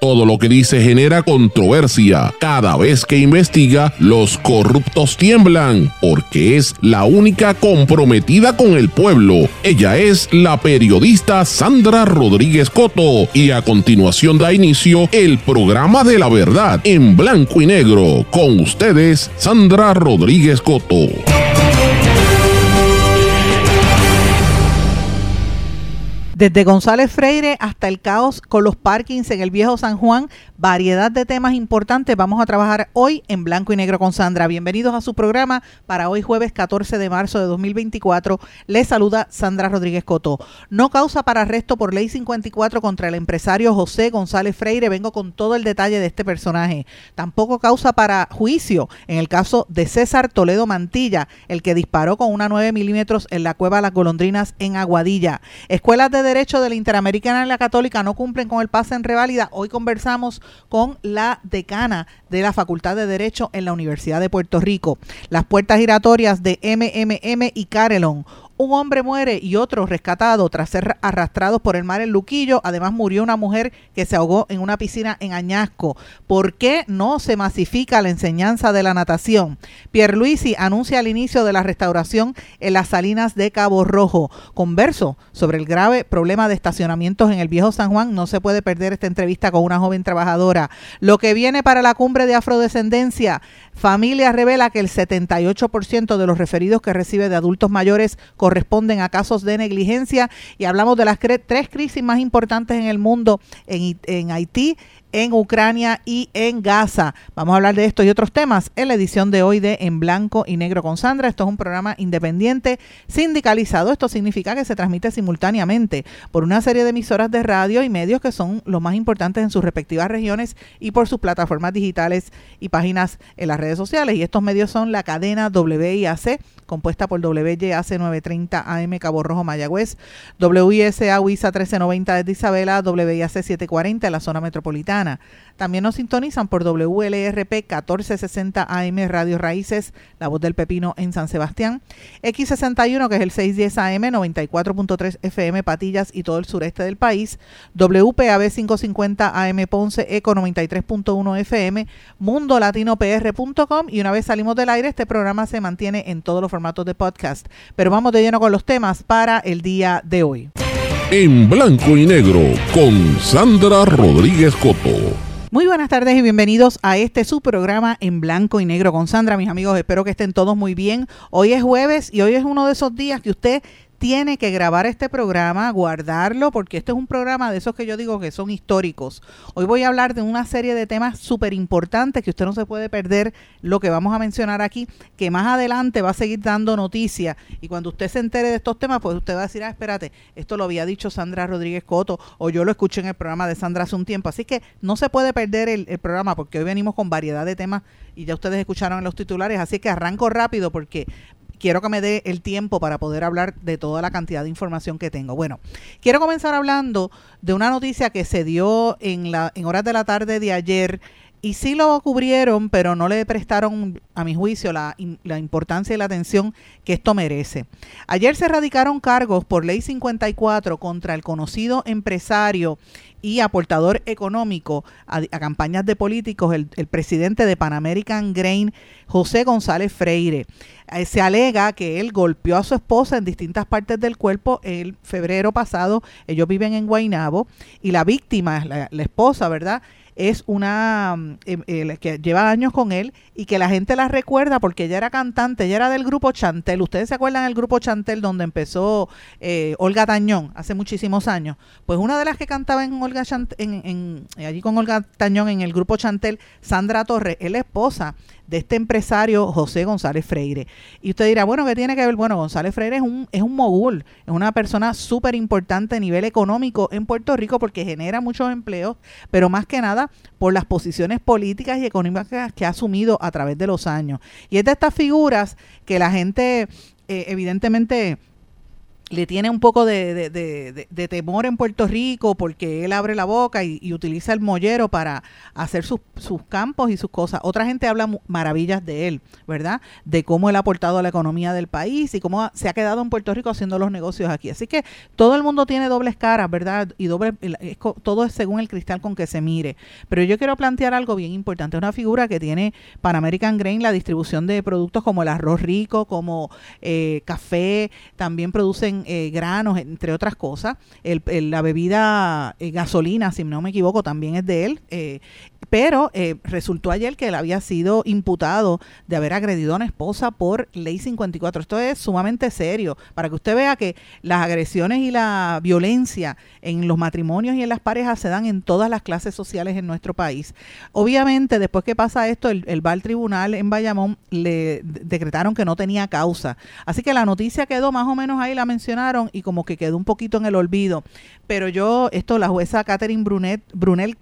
Todo lo que dice genera controversia. Cada vez que investiga, los corruptos tiemblan, porque es la única comprometida con el pueblo. Ella es la periodista Sandra Rodríguez Coto, y a continuación da inicio el programa de la verdad en blanco y negro. Con ustedes, Sandra Rodríguez Coto. Desde González Freire hasta el caos con los parkings en el Viejo San Juan, variedad de temas importantes. Vamos a trabajar hoy en blanco y negro con Sandra. Bienvenidos a su programa para hoy jueves 14 de marzo de 2024. Les saluda Sandra Rodríguez Coto. No causa para arresto por ley 54 contra el empresario José González Freire. Vengo con todo el detalle de este personaje. Tampoco causa para juicio en el caso de César Toledo Mantilla, el que disparó con una 9 milímetros en la Cueva Las Golondrinas en Aguadilla. Escuelas de Derecho de la Interamericana y la Católica no cumplen con el pase en reválida. Hoy conversamos con la decana de la Facultad de Derecho en la Universidad de Puerto Rico. Las puertas giratorias de MMM y Carelon. Un hombre muere y otro rescatado tras ser arrastrados por el mar en Luquillo. Además murió una mujer que se ahogó en una piscina en Añasco. ¿Por qué no se masifica la enseñanza de la natación? Pierluisi anuncia el inicio de la restauración en las salinas de Cabo Rojo. Converso sobre el grave problema de estacionamientos en el Viejo San Juan. No se puede perder esta entrevista con una joven trabajadora. Lo que viene para la cumbre de afrodescendencia. Familia revela que el 78% de los referidos que recibe de adultos mayores corresponden a casos de negligencia, y hablamos de las tres crisis más importantes en el mundo, en Haití, en Ucrania y en Gaza. Vamos a hablar de esto y otros temas en la edición de hoy de En Blanco y Negro con Sandra. Esto es un programa independiente sindicalizado. Esto significa que se transmite simultáneamente por una serie de emisoras de radio y medios que son los más importantes en sus respectivas regiones y por sus plataformas digitales y páginas en las redes sociales. Y estos medios son la cadena WIAC, compuesta por WYAC 930 AM Cabo Rojo Mayagüez, WISA WISA 1390 desde Isabela, WIAC 740 en la zona metropolitana. También nos sintonizan por WLRP 1460 AM Radio Raíces, La Voz del Pepino en San Sebastián, X61 que es el 610 AM, 94.3 FM Patillas y todo el sureste del país, WPAB 550 AM Ponce, Eco 93.1 FM, mundolatinopr.com, y una vez salimos del aire este programa se mantiene en todos los formatos de podcast. Pero vamos de lleno con los temas para el día de hoy. En blanco y negro con Sandra Rodríguez Coto. Muy buenas tardes y bienvenidos a su programa En Blanco y Negro con Sandra. Mis amigos, espero que estén todos muy bien. Hoy es jueves y hoy es uno de esos días que usted tiene que grabar este programa, guardarlo, porque este es un programa de esos que yo digo que son históricos. Hoy voy a hablar de una serie de temas súper importantes que usted no se puede perder lo que vamos a mencionar aquí, que más adelante va a seguir dando noticias, y cuando usted se entere de estos temas, pues usted va a decir, espérate, esto lo había dicho Sandra Rodríguez Coto, o yo lo escuché en el programa de Sandra hace un tiempo. Así que no se puede perder el programa, porque hoy venimos con variedad de temas y ya ustedes escucharon en los titulares, así que arranco rápido porque quiero que me dé el tiempo para poder hablar de toda la cantidad de información que tengo. Bueno, quiero comenzar hablando de una noticia que se dio en horas de la tarde de ayer, y sí lo cubrieron, pero no le prestaron, a mi juicio, la importancia y la atención que esto merece. Ayer se radicaron cargos por ley 54 contra el conocido empresario y aportador económico a campañas de políticos, el presidente de Pan American Grain, José González Freire. Se alega que él golpeó a su esposa en distintas partes del cuerpo el febrero pasado. Ellos viven en Guaynabo y la víctima, la esposa, ¿verdad?, es una que lleva años con él y que la gente la recuerda porque ella era cantante, ella era del grupo Chantel. ¿Ustedes se acuerdan del grupo Chantel donde empezó Olga Tañón hace muchísimos años? Pues una de las que cantaba en Olga allí con Olga Tañón en el grupo Chantel, Sandra Torres, es la esposa de este empresario José González Freire. Y usted dirá, bueno, ¿qué tiene que ver? Bueno, González Freire es un mogul, es una persona súper importante a nivel económico en Puerto Rico porque genera muchos empleos, pero más que nada por las posiciones políticas y económicas que ha asumido a través de los años. Y es de estas figuras que la gente evidentemente le tiene un poco de temor en Puerto Rico porque él abre la boca y utiliza el mollero para hacer sus campos y sus cosas. Otra gente habla maravillas de él, ¿verdad? De cómo él ha aportado a la economía del país y cómo se ha quedado en Puerto Rico haciendo los negocios aquí. Así que todo el mundo tiene dobles caras, ¿verdad? Y todo es según el cristal con que se mire. Pero yo quiero plantear algo bien importante. Es una figura que tiene Pan American Grain la distribución de productos como el arroz rico, como café, también producen granos, entre otras cosas. La bebida gasolina, si no me equivoco, también es de él. Pero resultó ayer que él había sido imputado de haber agredido a una esposa por ley 54. Esto es sumamente serio, para que usted vea que las agresiones y la violencia en los matrimonios y en las parejas se dan en todas las clases sociales en nuestro país. Obviamente, después que pasa esto, él va al tribunal en Bayamón, le decretaron que no tenía causa. Así que la noticia quedó más o menos ahí, la mencionaron y como que quedó un poquito en el olvido. Pero la jueza Catherine Brunel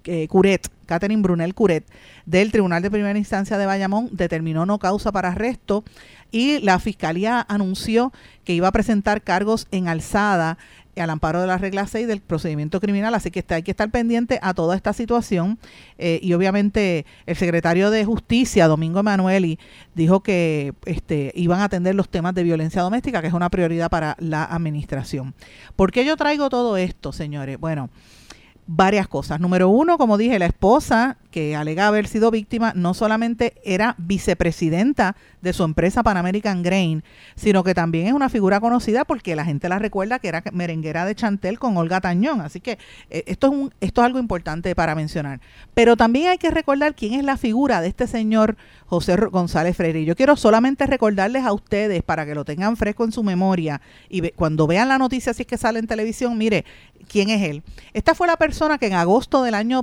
Curet del Tribunal de Primera Instancia de Bayamón determinó no causa para arresto y la Fiscalía anunció que iba a presentar cargos en alzada al amparo de la regla 6 del procedimiento criminal, así que hay que estar pendiente a toda esta situación y obviamente el secretario de Justicia, Domingo Emanueli, dijo que iban a atender los temas de violencia doméstica, que es una prioridad para la administración. ¿Por qué yo traigo todo esto, señores? Bueno, varias cosas. Número uno, como dije, la esposa que alega haber sido víctima no solamente era vicepresidenta de su empresa Pan American Grain, sino que también es una figura conocida porque la gente la recuerda que era merenguera de Chantel con Olga Tañón. Así que esto es algo importante para mencionar. Pero también hay que recordar quién es la figura de este señor José González Freire. Y yo quiero solamente recordarles a ustedes para que lo tengan fresco en su memoria y cuando vean la noticia, si es que sale en televisión, mire quién es él. Esta fue la persona que en agosto del año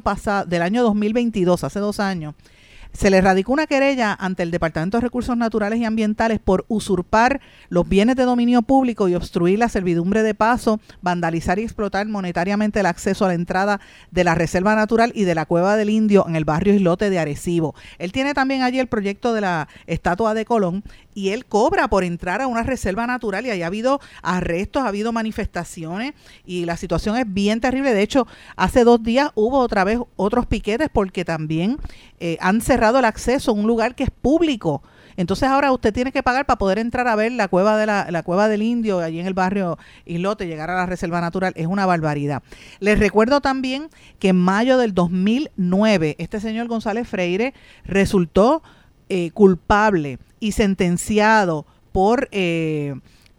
2022, hace 2 años, se le radicó una querella ante el Departamento de Recursos Naturales y Ambientales por usurpar los bienes de dominio público y obstruir la servidumbre de paso, vandalizar y explotar monetariamente el acceso a la entrada de la Reserva Natural y de la Cueva del Indio en el barrio Islote de Arecibo. Él tiene también allí el proyecto de la estatua de Colón y él cobra por entrar a una reserva natural y ahí ha habido arrestos, ha habido manifestaciones y la situación es bien terrible. De hecho, hace 2 días hubo otra vez otros piquetes porque también han cerrado el acceso a un lugar que es público. Entonces ahora usted tiene que pagar para poder entrar a ver la cueva la Cueva del Indio allí en el barrio Islote, llegar a la Reserva Natural. Es una barbaridad. Les recuerdo también que en mayo del 2009 este señor González Freire resultó culpable y sentenciado por el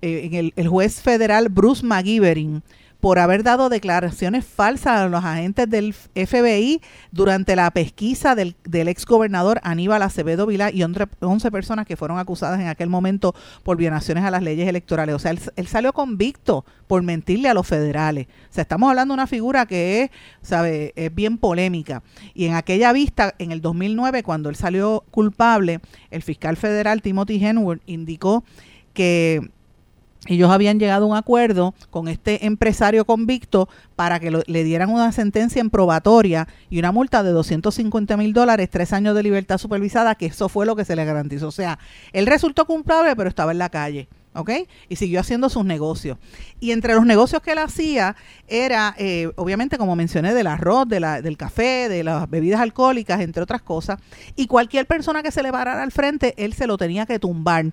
juez federal Bruce McGivern por haber dado declaraciones falsas a los agentes del FBI durante la pesquisa del exgobernador Aníbal Acevedo Vilá y 11 personas que fueron acusadas en aquel momento por violaciones a las leyes electorales. O sea, él salió convicto por mentirle a los federales. O sea, estamos hablando de una figura que es bien polémica. Y en aquella vista, en el 2009, cuando él salió culpable, el fiscal federal Timothy Henwood indicó que ellos habían llegado a un acuerdo con este empresario convicto para que le dieran una sentencia en probatoria y una multa de $250,000, 3 años de libertad supervisada, que eso fue lo que se le garantizó. O sea, él resultó culpable, pero estaba en la calle, ¿ok? Y siguió haciendo sus negocios. Y entre los negocios que él hacía era, obviamente, como mencioné, del arroz, del café, de las bebidas alcohólicas, entre otras cosas. Y cualquier persona que se le parara al frente, él se lo tenía que tumbar.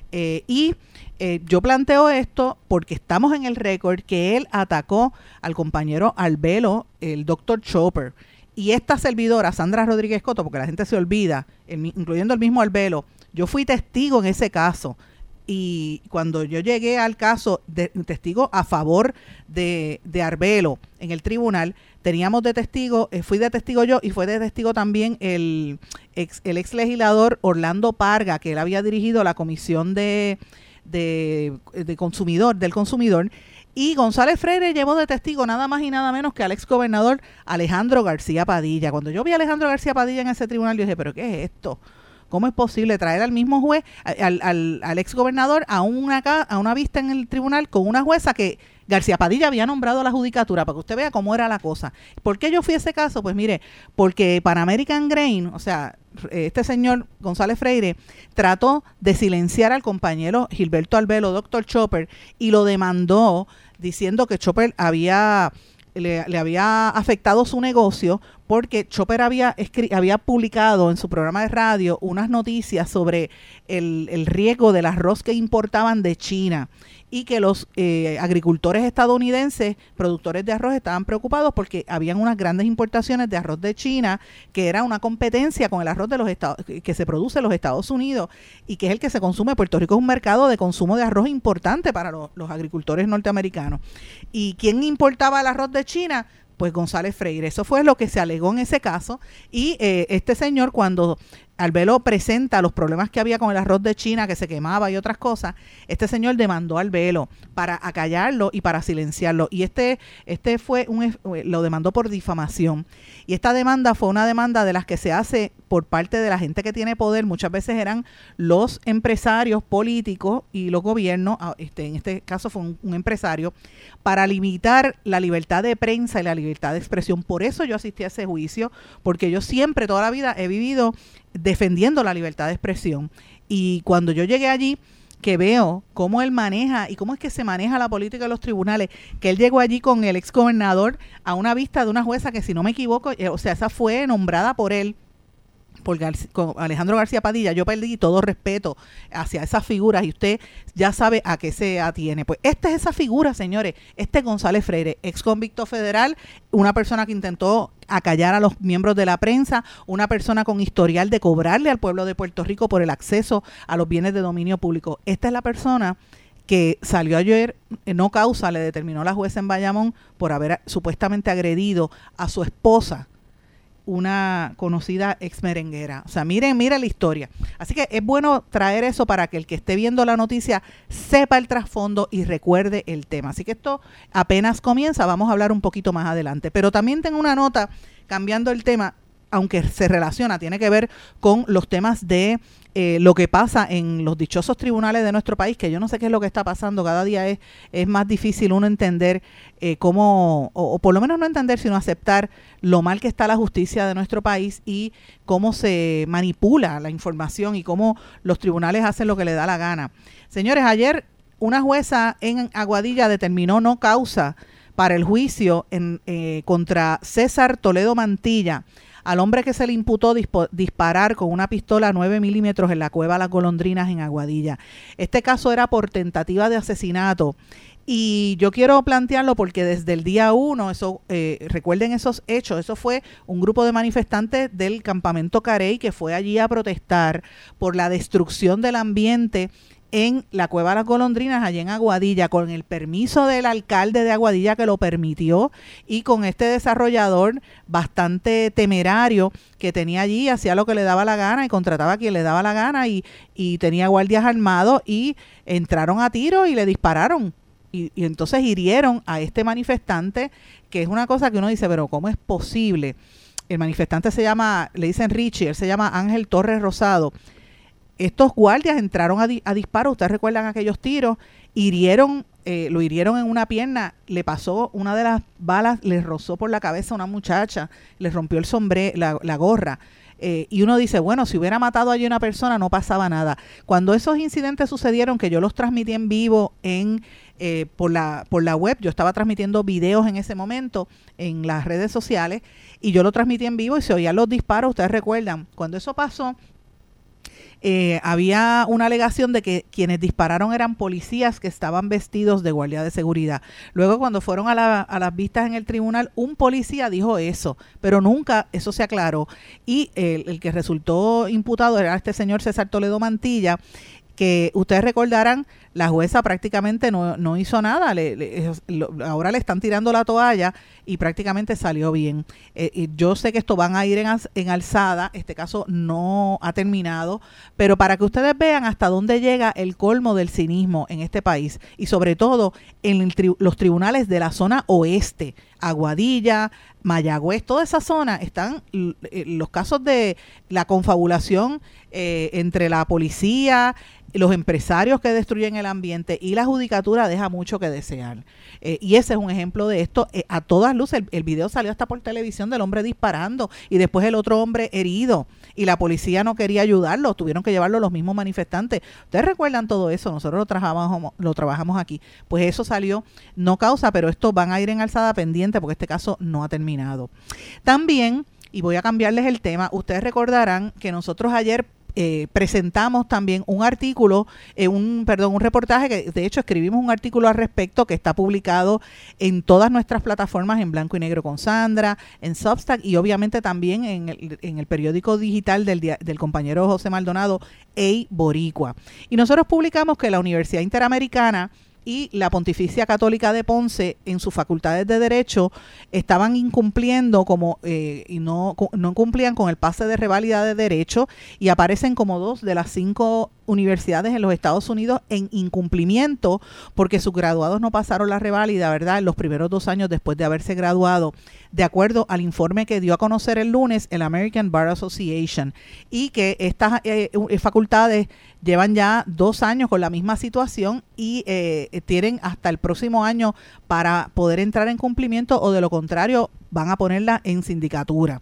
Yo planteo esto porque estamos en el récord que él atacó al compañero Albelo, el Dr. Chopper, y esta servidora, Sandra Rodríguez Coto, porque la gente se olvida, incluyendo el mismo Albelo, yo fui testigo en ese caso. Y cuando yo llegué al caso, testigo a favor de Arbelo en el tribunal, teníamos de testigo, fui de testigo yo y fue de testigo también el ex legislador Orlando Parga, que él había dirigido la comisión del consumidor, y González Freire llevó de testigo nada más y nada menos que al ex gobernador Alejandro García Padilla. Cuando yo vi a Alejandro García Padilla en ese tribunal, yo dije, ¿pero qué es esto? ¿Cómo es posible traer al mismo juez, al ex gobernador a una vista en el tribunal con una jueza que García Padilla había nombrado la judicatura, para que usted vea cómo era la cosa. ¿Por qué yo fui a ese caso? Pues mire, porque Pan American Grain, o sea, este señor González Freire trató de silenciar al compañero Gilberto Albelo, Dr. Chopper, y lo demandó diciendo que Chopper le había afectado su negocio porque Chopper había publicado en su programa de radio unas noticias sobre el riesgo del arroz que importaban de China y que los agricultores estadounidenses, productores de arroz, estaban preocupados porque habían unas grandes importaciones de arroz de China, que era una competencia con el arroz de los que se produce en los Estados Unidos y que es el que se consume. Puerto Rico es un mercado de consumo de arroz importante para los agricultores norteamericanos. ¿Y quién importaba el arroz de China? Pues González Freire. Eso fue lo que se alegó en ese caso. Y este señor, cuando Albelo presenta los problemas que había con el arroz de China, que se quemaba y otras cosas, este señor demandó a Albelo para acallarlo y para silenciarlo. Y lo demandó por difamación. Y esta demanda fue una demanda de las que se hace por parte de la gente que tiene poder. Muchas veces eran los empresarios políticos y los gobiernos, en este caso fue un empresario, para limitar la libertad de prensa y la libertad de expresión. Por eso yo asistí a ese juicio, porque yo siempre, toda la vida, he vivido defendiendo la libertad de expresión. Y cuando yo llegué allí, que veo cómo él maneja y cómo es que se maneja la política de los tribunales, que él llegó allí con el exgobernador a una vista de una jueza que, si no me equivoco, o sea, esa fue nombrada por él, con Alejandro García Padilla. Yo perdí todo respeto hacia esas figuras y usted ya sabe a qué se atiene. Pues esta es esa figura, señores, González Freire, ex convicto federal, una persona que intentó acallar a los miembros de la prensa, una persona con historial de cobrarle al pueblo de Puerto Rico por el acceso a los bienes de dominio público. Esta es la persona que salió ayer, no causa, le determinó la jueza en Bayamón por haber supuestamente agredido a su esposa, una conocida ex merenguera. O sea, miren la historia. Así que es bueno traer eso para que el que esté viendo la noticia sepa el trasfondo y recuerde el tema. Así que esto apenas comienza, vamos a hablar un poquito más adelante. Pero también tengo una nota, cambiando el tema, aunque se relaciona, tiene que ver con los temas de lo que pasa en los dichosos tribunales de nuestro país, que yo no sé qué es lo que está pasando. Cada día es más difícil uno entender cómo, o por lo menos no entender, sino aceptar lo mal que está la justicia de nuestro país y cómo se manipula la información y cómo los tribunales hacen lo que les da la gana. Señores, ayer una jueza en Aguadilla determinó no causa para el juicio contra César Toledo Mantilla, al hombre que se le imputó disparar con una pistola 9 milímetros en la cueva Las Golondrinas en Aguadilla. Este caso era por tentativa de asesinato. Y yo quiero plantearlo porque desde el día 1, recuerden esos hechos, eso fue un grupo de manifestantes del campamento Carey que fue allí a protestar por la destrucción del ambiente en la cueva Las Golondrinas, allá en Aguadilla, con el permiso del alcalde de Aguadilla que lo permitió y con este desarrollador bastante temerario que tenía allí, hacía lo que le daba la gana y contrataba a quien le daba la gana y tenía guardias armados y entraron a tiro y le dispararon. Y entonces hirieron a este manifestante, que es una cosa que uno dice, pero ¿cómo es posible? El manifestante le dicen Richie, él se llama Ángel Torres Rosado. Estos guardias entraron a disparo, ustedes recuerdan aquellos tiros, lo hirieron en una pierna, le pasó una de las balas, le rozó por la cabeza a una muchacha, le rompió el sombrero, la gorra. Y uno dice, bueno, si hubiera matado allí una persona no pasaba nada. Cuando esos incidentes sucedieron, que yo los transmití en vivo por la web, yo estaba transmitiendo videos en ese momento en las redes sociales y yo lo transmití en vivo y se oían los disparos, ustedes recuerdan. Cuando eso pasó, había una alegación de que quienes dispararon eran policías que estaban vestidos de guardia de seguridad. Luego, cuando fueron a las vistas en el tribunal, un policía dijo eso, pero nunca eso se aclaró. Y el que resultó imputado era este señor César Toledo Mantilla, que ustedes recordarán, la jueza prácticamente no hizo nada, ahora le están tirando la toalla y prácticamente salió bien. Yo sé que esto van a ir en alzada, este caso no ha terminado, pero para que ustedes vean hasta dónde llega el colmo del cinismo en este país y sobre todo en los tribunales de la zona oeste. Aguadilla, Mayagüez, toda esa zona están los casos de la confabulación entre la policía, los empresarios que destruyen el ambiente y la judicatura deja mucho que desear. Y ese es un ejemplo de esto. A todas luces, el video salió hasta por televisión del hombre disparando y después el otro hombre herido y la policía no quería ayudarlo, tuvieron que llevarlo los mismos manifestantes. ¿Ustedes recuerdan todo eso? Nosotros lo trabajamos aquí. Pues eso salió, no causa, pero estos van a ir en alzada pendiente porque este caso no ha terminado. También, y voy a cambiarles el tema, ustedes recordarán que nosotros ayer presentamos también un artículo, un reportaje, que de hecho escribimos un artículo al respecto que está publicado en todas nuestras plataformas en Blanco y Negro con Sandra, en Substack y obviamente también en el periódico digital del compañero José Maldonado, Ey Boricua. Y nosotros publicamos que la Universidad Interamericana y la Pontificia Católica de Ponce en sus facultades de Derecho estaban incumpliendo y no cumplían con el pase de reválida de Derecho y aparecen como 2 de las 5 universidades en los Estados Unidos en incumplimiento porque sus graduados no pasaron la reválida, ¿verdad?, en los primeros 2 años después de haberse graduado, de acuerdo al informe que dio a conocer el lunes el American Bar Association, y que estas facultades llevan ya 2 años con la misma situación y tienen hasta el próximo año para poder entrar en cumplimiento o de lo contrario van a ponerla en sindicatura.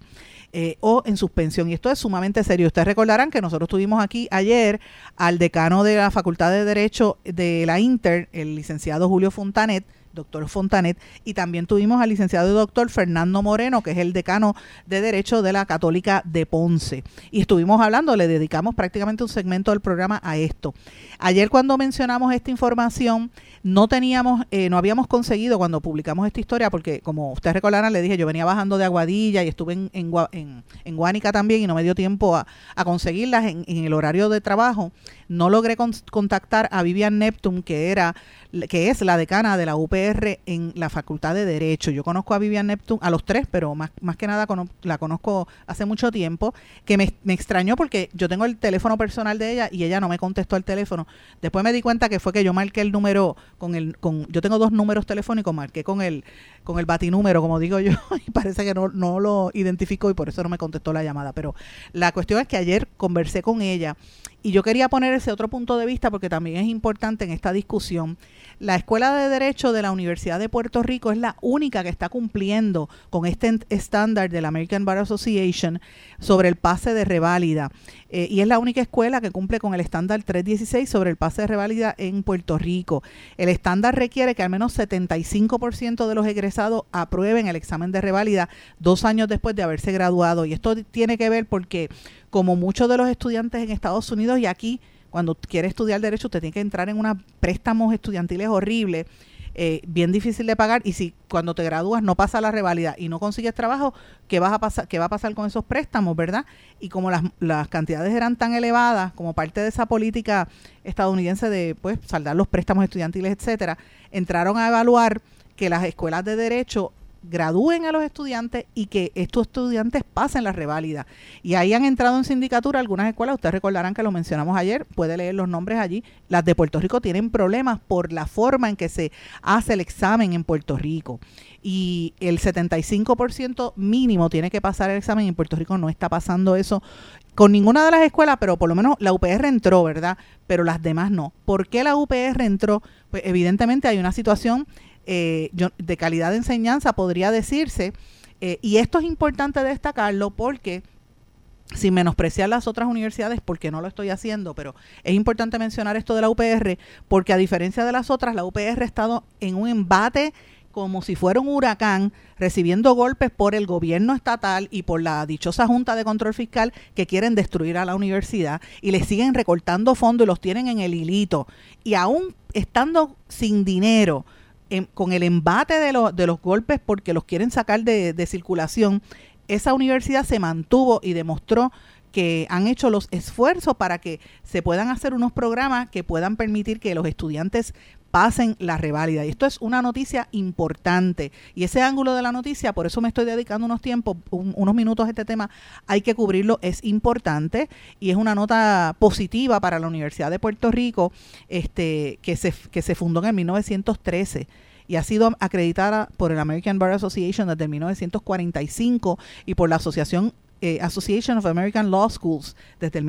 O en suspensión. Y esto es sumamente serio. Ustedes recordarán que nosotros tuvimos aquí ayer al decano de la Facultad de Derecho de la Inter, el licenciado Julio Fontanet, doctor Fontanet, y también tuvimos al licenciado y doctor Fernando Moreno, que es el decano de Derecho de la Católica de Ponce. Y estuvimos hablando, le dedicamos prácticamente un segmento del programa a esto. Ayer cuando mencionamos esta información, no habíamos conseguido cuando publicamos esta historia, porque como ustedes recordarán, le dije, yo venía bajando de Aguadilla y estuve en Guánica también y no me dio tiempo a conseguirlas en el horario de trabajo. No logré contactar a Vivian Neptune, que es la decana de la UPR en la Facultad de Derecho. Yo conozco a Vivian Neptune, a los 3, pero más que nada la conozco hace mucho tiempo, que me extrañó porque yo tengo el teléfono personal de ella y ella no me contestó el teléfono. Después me di cuenta que fue que yo marqué el número yo tengo 2 números telefónicos, marqué con el batinúmero, como digo yo, y parece que no lo identificó y por eso no me contestó la llamada. Pero la cuestión es que ayer conversé con ella y yo quería poner ese otro punto de vista porque también es importante en esta discusión. La Escuela de Derecho de la Universidad de Puerto Rico es la única que está cumpliendo con este estándar de la American Bar Association sobre el pase de reválida. Y es la única escuela que cumple con el estándar 316 sobre el pase de reválida en Puerto Rico. El estándar requiere que al menos 75% de los egresados aprueben el examen de reválida 2 años después de haberse graduado. Y esto tiene que ver porque, como muchos de los estudiantes en Estados Unidos y aquí, cuando quiere estudiar Derecho, usted tiene que entrar en unos préstamos estudiantiles horribles, bien difícil de pagar, y si cuando te gradúas no pasa la reválida y no consigues trabajo, ¿qué va a pasar con esos préstamos, verdad? Y como las cantidades eran tan elevadas como parte de esa política estadounidense de pues saldar los préstamos estudiantiles, etcétera, entraron a evaluar que las escuelas de Derecho gradúen a los estudiantes y que estos estudiantes pasen la reválida. Y ahí han entrado en sindicatura algunas escuelas, ustedes recordarán que lo mencionamos ayer, puede leer los nombres allí. Las de Puerto Rico tienen problemas por la forma en que se hace el examen en Puerto Rico. Y el 75% mínimo tiene que pasar el examen y en Puerto Rico no está pasando eso con ninguna de las escuelas, pero por lo menos la UPR entró, ¿verdad? Pero las demás no. ¿Por qué la UPR entró? Pues evidentemente hay una situación de calidad de enseñanza, podría decirse, y esto es importante destacarlo porque, sin menospreciar las otras universidades, porque no lo estoy haciendo, pero es importante mencionar esto de la UPR, porque a diferencia de las otras, la UPR ha estado en un embate como si fuera un huracán, recibiendo golpes por el gobierno estatal y por la dichosa Junta de Control Fiscal que quieren destruir a la universidad y le siguen recortando fondos y los tienen en el hilito. Y aún estando sin dinero, con el embate de los golpes porque los quieren sacar de circulación, esa universidad se mantuvo y demostró que han hecho los esfuerzos para que se puedan hacer unos programas que puedan permitir que los estudiantes pasen la reválida. Y esto es una noticia importante. Y ese ángulo de la noticia, por eso me estoy dedicando unos minutos a este tema, hay que cubrirlo, es importante y es una nota positiva para la Universidad de Puerto Rico, que se fundó en el 1913. y ha sido acreditada por el American Bar Association desde 1945 y por la Association of American Law Schools desde el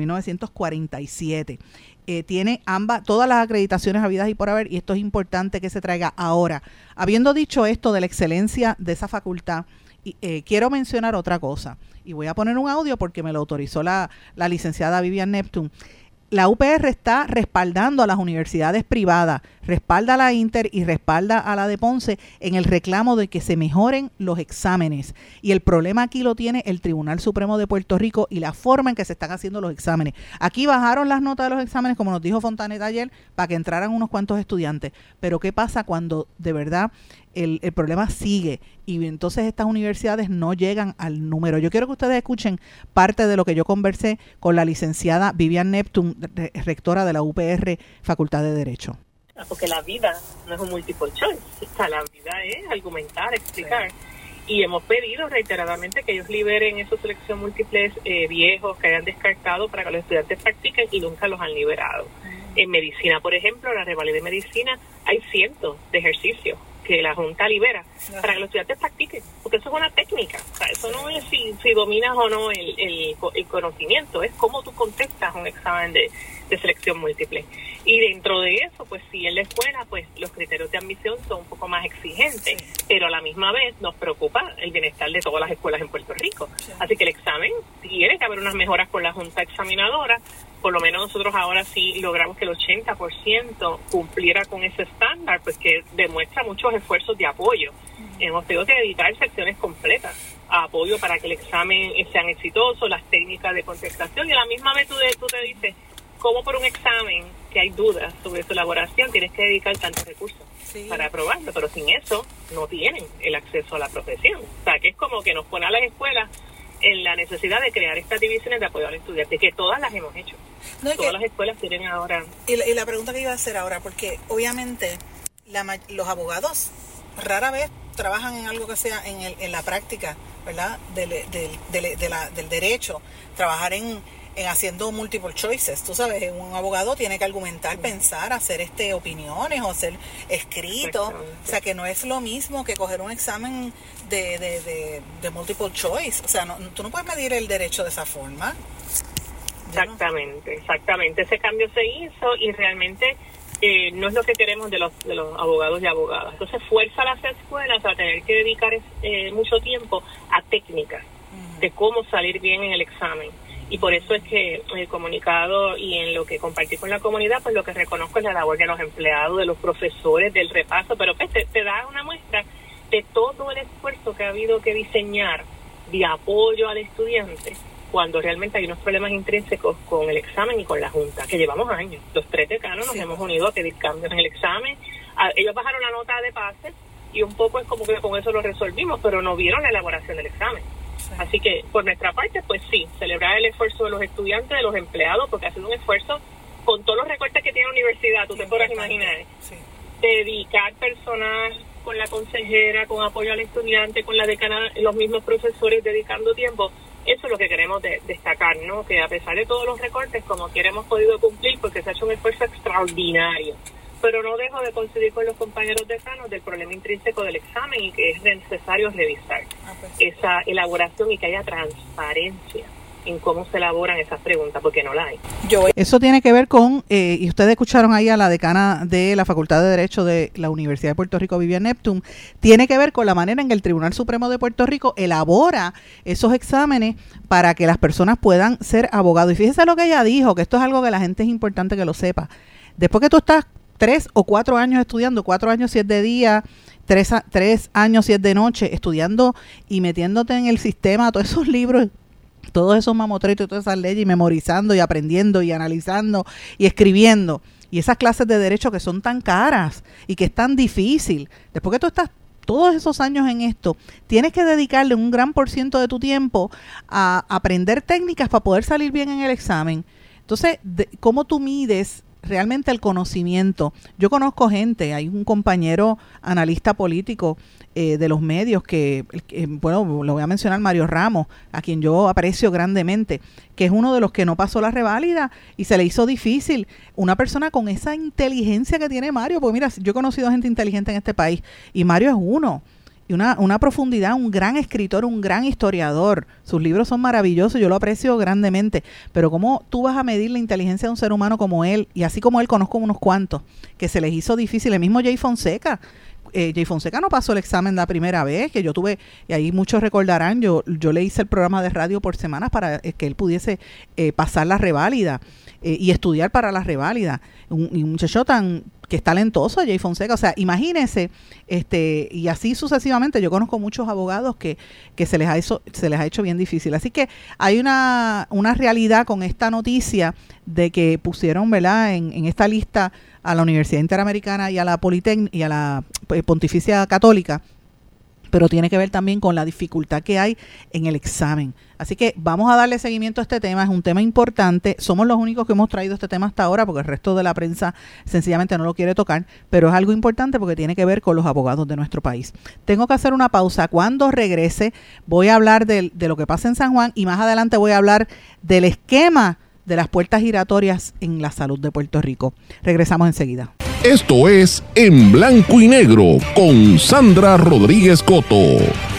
1947. Tiene todas las acreditaciones habidas y por haber, y esto es importante que se traiga ahora. Habiendo dicho esto de la excelencia de esa facultad, quiero mencionar otra cosa, y voy a poner un audio porque me lo autorizó la licenciada Vivian Neptune. La UPR está respaldando a las universidades privadas, respalda a la Inter y respalda a la de Ponce en el reclamo de que se mejoren los exámenes. Y el problema aquí lo tiene el Tribunal Supremo de Puerto Rico y la forma en que se están haciendo los exámenes. Aquí bajaron las notas de los exámenes, como nos dijo Fontanet ayer, para que entraran unos cuantos estudiantes. Pero ¿qué pasa cuando de verdad el problema sigue y entonces estas universidades no llegan al número? Yo quiero que ustedes escuchen parte de lo que yo conversé con la licenciada Vivian Neptune, rectora de la UPR Facultad de Derecho. Porque la vida no es un multiple choice, la vida es argumentar, explicar. Sí. Y hemos pedido reiteradamente que ellos liberen esos selección múltiples viejos que hayan descartado para que los estudiantes practiquen y nunca los han liberado. En medicina, por ejemplo, la revalida de medicina, hay cientos de ejercicios que la Junta libera para que los estudiantes practiquen, porque eso es una técnica. O sea, eso no es si dominas o no el conocimiento, es cómo tú contestas un examen de selección múltiple. Y dentro de eso, pues sí, en la escuela, pues los criterios de admisión son un poco más exigentes, pero a la misma vez nos preocupa el bienestar de todas las escuelas en Puerto Rico. Así que el examen, tiene que haber unas mejoras con la Junta Examinadora. Por lo menos nosotros ahora sí logramos que el 80% cumpliera con ese estándar, pues que demuestra muchos esfuerzos de apoyo. Hemos tenido que dedicar secciones completas a apoyo para que el examen sean exitosos, las técnicas de contestación, y a la misma vez tú te dices, ¿cómo por un examen que hay dudas sobre su elaboración tienes que dedicar tantos recursos para aprobarlo? Pero sin eso no tienen el acceso a la profesión. O sea, que es como que nos pone a las escuelas en la necesidad de crear estas divisiones de apoyo al estudiante, que todas las hemos hecho. Todas las escuelas tienen ahora. Y la pregunta que iba a hacer ahora, porque obviamente los abogados rara vez trabajan en algo que sea en la práctica, ¿verdad? Del derecho, trabajar en haciendo multiple choices. Tú sabes, un abogado tiene que argumentar, pensar, hacer opiniones o hacer escritos. O sea, que no es lo mismo que coger un examen de multiple choice. O sea, tú no puedes medir el derecho de esa forma. Exactamente. Ese cambio se hizo y realmente no es lo que queremos de los abogados y abogadas. Entonces fuerza a las escuelas a tener que dedicar mucho tiempo a técnicas de cómo salir bien en el examen. Y por eso es que en el comunicado y en lo que compartí con la comunidad, pues lo que reconozco es la labor de los empleados, de los profesores, del repaso, pero pues te da una muestra de todo el esfuerzo que ha habido que diseñar de apoyo al estudiante cuando realmente hay unos problemas intrínsecos con el examen y con la Junta, que llevamos años. Los 3 decanos nos hemos unido a pedir cambios en el examen. Ellos bajaron la nota de pases y un poco es como que con eso lo resolvimos, pero no vieron la elaboración del examen. Así que, por nuestra parte, pues sí, celebrar el esfuerzo de los estudiantes, de los empleados, porque ha sido un esfuerzo con todos los recortes que tiene la universidad, tú te podrás imaginar. Dedicar personal con la consejera, con apoyo al estudiante, con la decana, los mismos profesores dedicando tiempo. Eso es lo que queremos destacar, ¿no? Que a pesar de todos los recortes, como quiera hemos podido cumplir, porque se ha hecho un esfuerzo extraordinario. Pero no dejo de coincidir con los compañeros decanos del problema intrínseco del examen y que es necesario revisar esa elaboración y que haya transparencia en cómo se elaboran esas preguntas, porque no la hay. Eso tiene que ver con, y ustedes escucharon ahí a la decana de la Facultad de Derecho de la Universidad de Puerto Rico, Vivian Neptune, tiene que ver con la manera en que el Tribunal Supremo de Puerto Rico elabora esos exámenes para que las personas puedan ser abogados. Y fíjese lo que ella dijo, que esto es algo que la gente es importante que lo sepa. Después que tú estás 3 o 4 años estudiando, 4 años si es de día, 3 años si es de noche, estudiando y metiéndote en el sistema, todos esos libros, todos esos mamotretos, todas esas leyes, y memorizando y aprendiendo y analizando y escribiendo. Y esas clases de derecho que son tan caras y que es tan difícil. Después que tú estás todos esos años en esto, tienes que dedicarle un gran % de tu tiempo a aprender técnicas para poder salir bien en el examen. Entonces, ¿cómo tú mides realmente el conocimiento. Yo conozco gente, hay un compañero analista político de los medios bueno, lo voy a mencionar, Mario Ramos, a quien yo aprecio grandemente, que es uno de los que no pasó la reválida y se le hizo difícil. Una persona con esa inteligencia que tiene Mario, porque mira, yo he conocido gente inteligente en este país y Mario es uno. Y una profundidad, un gran escritor, un gran historiador. Sus libros son maravillosos, yo lo aprecio grandemente. Pero ¿cómo tú vas a medir la inteligencia de un ser humano como él? Y así como él, conozco unos cuantos que se les hizo difícil. El mismo Jay Fonseca. Jay Fonseca no pasó el examen la primera vez, que yo tuve, y ahí muchos recordarán, yo le hice el programa de radio por semanas para que él pudiese pasar la reválida y estudiar para la reválida. Un muchacho que es talentoso, Jay Fonseca, o sea, imagínense, y así sucesivamente. Yo conozco muchos abogados que se les ha hecho bien difícil. Así que hay una realidad con esta noticia de que pusieron, ¿verdad?, en esta lista a la Universidad Interamericana y a la Politécnica y a la Pontificia Católica, pero tiene que ver también con la dificultad que hay en el examen. Así que vamos a darle seguimiento a este tema, es un tema importante, somos los únicos que hemos traído este tema hasta ahora porque el resto de la prensa sencillamente no lo quiere tocar, pero es algo importante porque tiene que ver con los abogados de nuestro país. Tengo que hacer una pausa, cuando regrese voy a hablar de lo que pasa en San Juan y más adelante voy a hablar del esquema de las puertas giratorias en la salud de Puerto Rico. Regresamos enseguida. Esto es En Blanco y Negro con Sandra Rodríguez Coto.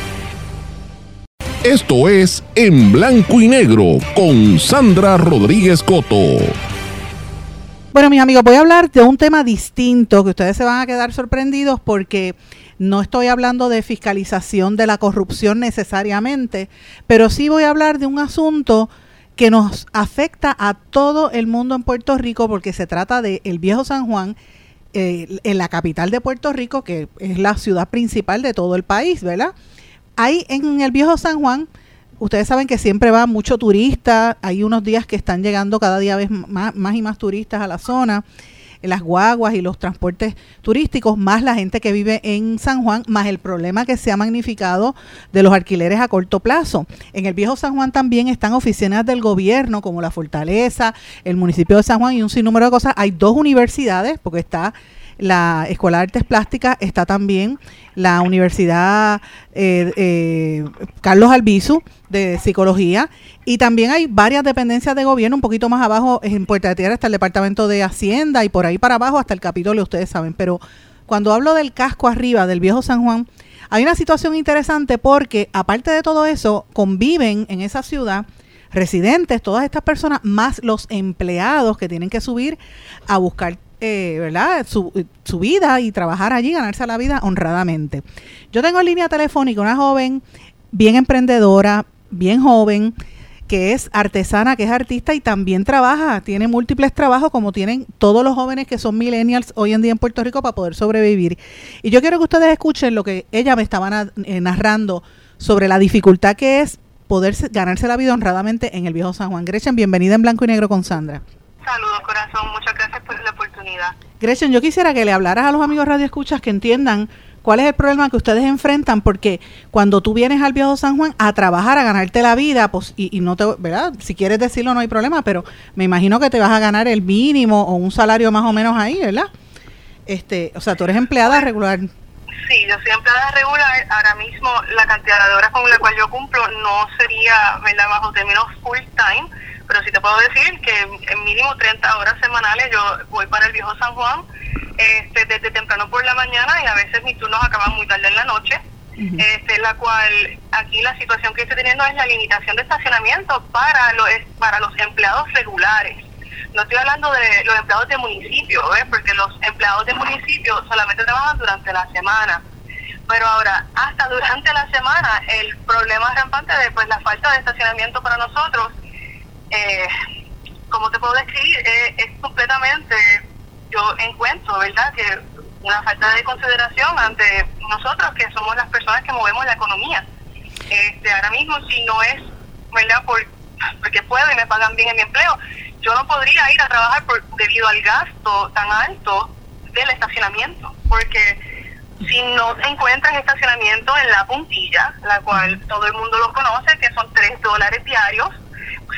Esto es En Blanco y Negro con Sandra Rodríguez Coto. Bueno, mis amigos, voy a hablar de un tema distinto que ustedes se van a quedar sorprendidos porque no estoy hablando de fiscalización de la corrupción necesariamente, pero sí voy a hablar de un asunto que nos afecta a todo el mundo en Puerto Rico porque se trata de el Viejo San Juan, en la capital de Puerto Rico, que es la ciudad principal de todo el país, ¿verdad? Ahí en el Viejo San Juan, ustedes saben que siempre va mucho turista, hay unos días que están llegando cada día más y más turistas a la zona, las guaguas y los transportes turísticos, más la gente que vive en San Juan, más el problema que se ha magnificado de los alquileres a corto plazo. En el Viejo San Juan también están oficinas del gobierno como la Fortaleza, el municipio de San Juan y un sinnúmero de cosas. Hay 2 universidades, porque está la Escuela de Artes Plásticas, está también la Universidad Carlos Albizu de Psicología, y también hay varias dependencias de gobierno, un poquito más abajo en Puerta de Tierra está el Departamento de Hacienda y por ahí para abajo hasta el Capitolio, ustedes saben. Pero cuando hablo del casco arriba del Viejo San Juan, hay una situación interesante porque aparte de todo eso, conviven en esa ciudad residentes, todas estas personas, más los empleados que tienen que subir a buscar ¿verdad? Su vida y trabajar allí, ganarse la vida honradamente. Yo tengo en línea telefónica una joven bien emprendedora, bien joven, que es artesana, que es artista y también trabaja, tiene múltiples trabajos como tienen todos los jóvenes que son millennials hoy en día en Puerto Rico para poder sobrevivir. Y yo quiero que ustedes escuchen lo que ella me estaba narrando sobre la dificultad que es poder ganarse la vida honradamente en el Viejo San Juan. Gretchen, bienvenida en Blanco y Negro con Sandra. Saludos, corazón. Muchas gracias por la oportunidad. Gretchen, yo quisiera que le hablaras a los amigos radioescuchas que entiendan cuál es el problema que ustedes enfrentan, porque cuando tú vienes al Viejo San Juan a trabajar, a ganarte la vida, pues y no te, ¿verdad? Si quieres decirlo no hay problema, pero me imagino que te vas a ganar el mínimo o un salario más o menos ahí, ¿verdad? O sea, tú eres empleada regular. Sí, yo soy empleada regular. Ahora mismo la cantidad de horas con la cual yo cumplo no sería, ¿verdad?, bajo términos full time, pero sí te puedo decir que en mínimo 30 horas semanales yo voy para el Viejo San Juan, desde temprano por la mañana, y a veces mis turnos acaban muy tarde en la noche, la cual aquí la situación que estoy teniendo es la limitación de estacionamiento para los empleados regulares. No estoy hablando de los empleados de municipio, ¿ves? Porque los empleados de municipio solamente trabajan durante la semana. Pero ahora, hasta durante la semana, el problema rampante de la falta de estacionamiento para nosotros, como te puedo describir, es completamente, yo encuentro, ¿verdad?, que una falta de consideración ante nosotros, que somos las personas que movemos la economía. Ahora mismo, si no es, ¿verdad?, porque puedo y me pagan bien en mi empleo, yo no podría ir a trabajar debido al gasto tan alto del estacionamiento, porque si no encuentras estacionamiento en la puntilla, la cual todo el mundo lo conoce, que son $3 diarios, pues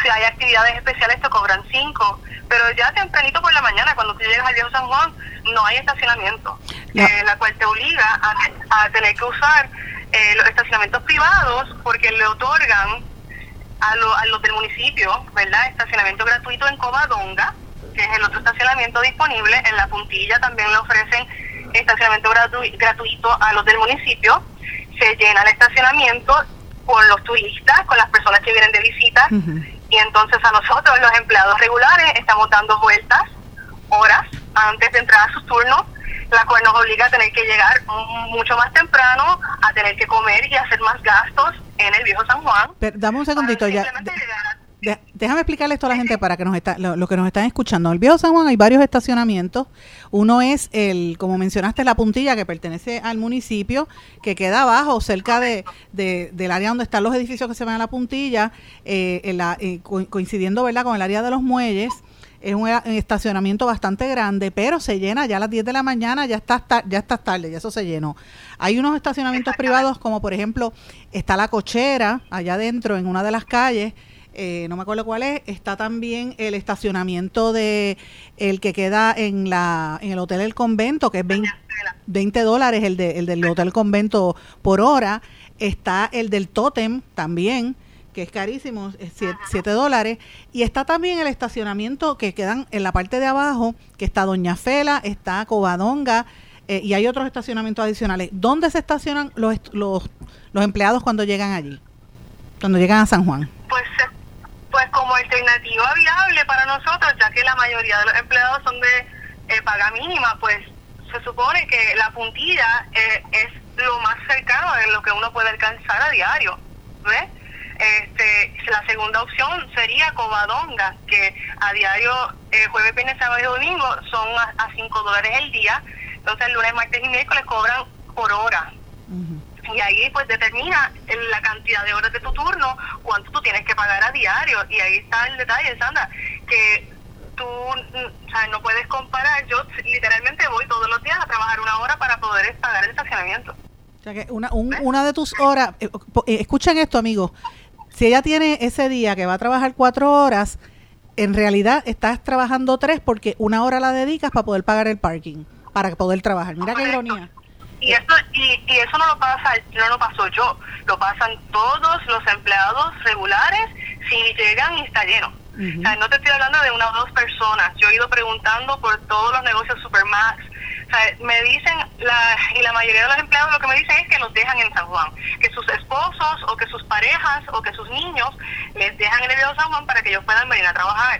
Si hay actividades especiales te cobran 5, pero ya tempranito por la mañana, cuando tú llegas al Viejo San Juan, no hay estacionamiento, la cual te obliga a tener que usar los estacionamientos privados, porque le otorgan a los del municipio, ¿verdad?, estacionamiento gratuito en Covadonga, que es el otro estacionamiento disponible. En La Puntilla también le ofrecen estacionamiento gratuito a los del municipio. Se llena el estacionamiento con los turistas, con las personas que vienen de visita, y entonces a nosotros, los empleados regulares, estamos dando vueltas, horas, antes de entrar a sus turnos, la cual nos obliga a tener que llegar mucho más temprano, a tener que comer y hacer más gastos en el Viejo San Juan. Pero dame un segundito ya. Déjame explicarle esto a la gente para que los que nos están escuchando. En el Viejo San Juan hay varios estacionamientos. Uno es como mencionaste, La Puntilla, que pertenece al municipio, que queda abajo, cerca del área donde están los edificios que se ven a La Puntilla, coincidiendo, ¿verdad?, con el área de los muelles. Es un estacionamiento bastante grande, pero se llena ya a las 10 de la mañana, ya está tarde, ya eso se llenó. Hay unos estacionamientos privados, como por ejemplo, está La Cochera, allá adentro, en una de las calles, no me acuerdo cuál es. Está también el estacionamiento el que queda en el Hotel El Convento, que es $20 el del Hotel Convento por hora. Está el del Tótem también, que es carísimo, es $7. Y está también el estacionamiento que quedan en la parte de abajo, que está Doña Fela, está Covadonga, y hay otros estacionamientos adicionales. ¿Dónde se estacionan los empleados cuando llegan allí? Cuando llegan a San Juan. Pues como alternativa viable para nosotros, ya que la mayoría de los empleados son de paga mínima, pues se supone que La Puntilla es lo más cercano de lo que uno puede alcanzar a diario, ¿ves? La segunda opción sería Covadonga, que a diario, jueves, viernes, sábado y domingo, son a $5 el día. Entonces el lunes, martes y miércoles cobran por hora. Y ahí pues determina la cantidad de horas de tu turno, cuánto tú tienes que pagar a diario. Y ahí está el detalle, Sandra, que tú no puedes comparar. Yo literalmente voy todos los días a trabajar 1 hora para poder pagar el estacionamiento. O sea que una de tus horas, escuchen esto, amigos, si ella tiene ese día que va a trabajar 4 horas, en realidad estás trabajando 3 porque 1 hora la dedicas para poder pagar el parking, para poder trabajar. Mira qué ironía. Y eso no lo paso yo, lo pasan todos los empleados regulares si llegan y está lleno. O sea, no te estoy hablando de 1 o 2 personas. Yo he ido preguntando por todos los negocios Supermax. O sea, me dicen, y la mayoría de los empleados lo que me dicen es que los dejan en San Juan, que sus esposos o que sus parejas o que sus niños les dejan en el Viejo San Juan para que ellos puedan venir a trabajar.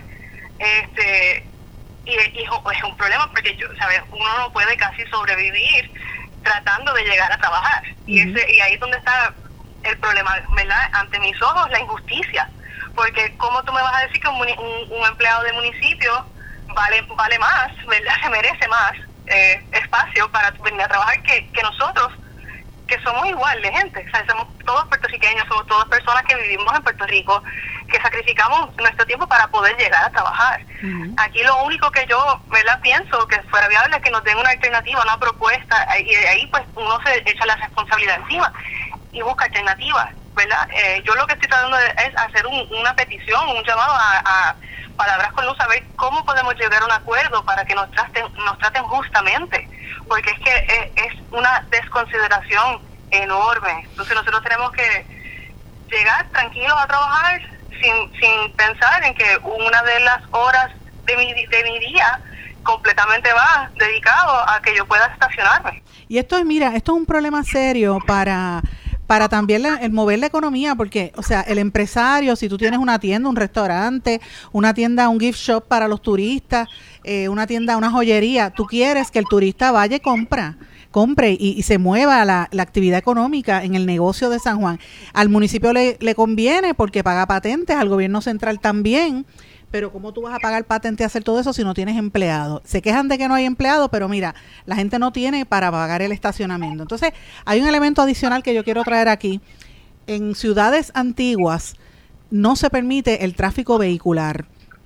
Y es un problema porque uno no puede casi sobrevivir tratando de llegar a trabajar. Y ahí es donde está el problema, ¿verdad? Ante mis ojos, la injusticia. Porque ¿cómo tú me vas a decir que un empleado de municipio vale más, ¿verdad? Se merece más espacio para venir a trabajar que nosotros, que somos igual de gente? O sea, somos todos puertorriqueños, somos todas personas que vivimos en Puerto Rico, que sacrificamos nuestro tiempo para poder llegar a trabajar. Aquí lo único que yo, ¿verdad?, pienso que fuera viable es que nos den una alternativa, una propuesta, y de ahí pues uno se echa la responsabilidad encima y busca alternativas, ¿verdad? Yo lo que estoy tratando es hacer una petición, un llamado a Palabras con Luz, a ver cómo podemos llegar a un acuerdo para que nos traten justamente, porque es que es una desconsideración enorme. Entonces nosotros tenemos que llegar tranquilos a trabajar sin pensar en que una de las horas de mi día completamente va dedicado a que yo pueda estacionarme. Y esto es un problema serio para también el mover la economía, porque, o sea, el empresario, si tú tienes una tienda, un restaurante, una tienda, un gift shop para los turistas, una tienda, una joyería, tú quieres que el turista vaya y compre y se mueva la actividad económica en el negocio de San Juan. Al municipio le conviene porque paga patentes, al gobierno central también, pero ¿cómo tú vas a pagar patente y hacer todo eso si no tienes empleados? Se quejan de que no hay empleados, pero mira, la gente no tiene para pagar el estacionamiento. Entonces, hay un elemento adicional que yo quiero traer aquí. En ciudades antiguas no se permite el tráfico vehicular.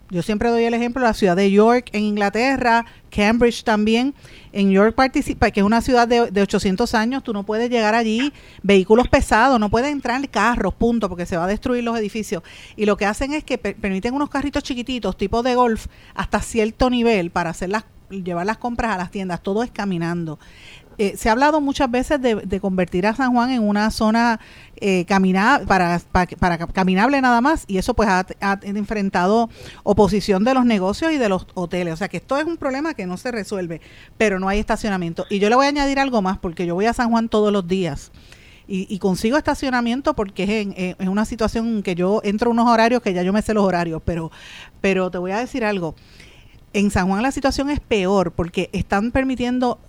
Yo siempre doy el ejemplo de la ciudad de York en Inglaterra, Cambridge también. En York participa, que es una ciudad de 800 años, tú no puedes llegar allí, vehículos pesados, no pueden entrar carros, punto, porque se va a destruir los edificios. Y lo que hacen es que permiten unos carritos chiquititos, tipo de golf, hasta cierto nivel para llevar las compras a las tiendas, todo es caminando. Se ha hablado muchas veces de convertir a San Juan en una zona para caminable nada más, y eso pues ha enfrentado oposición de los negocios y de los hoteles. O sea que esto es un problema que no se resuelve, pero no hay estacionamiento. Y yo le voy a añadir algo más, porque yo voy a San Juan todos los días y consigo estacionamiento porque es una situación en que yo entro a unos horarios que ya yo me sé los horarios, pero te voy a decir algo. En San Juan la situación es peor porque están permitiendo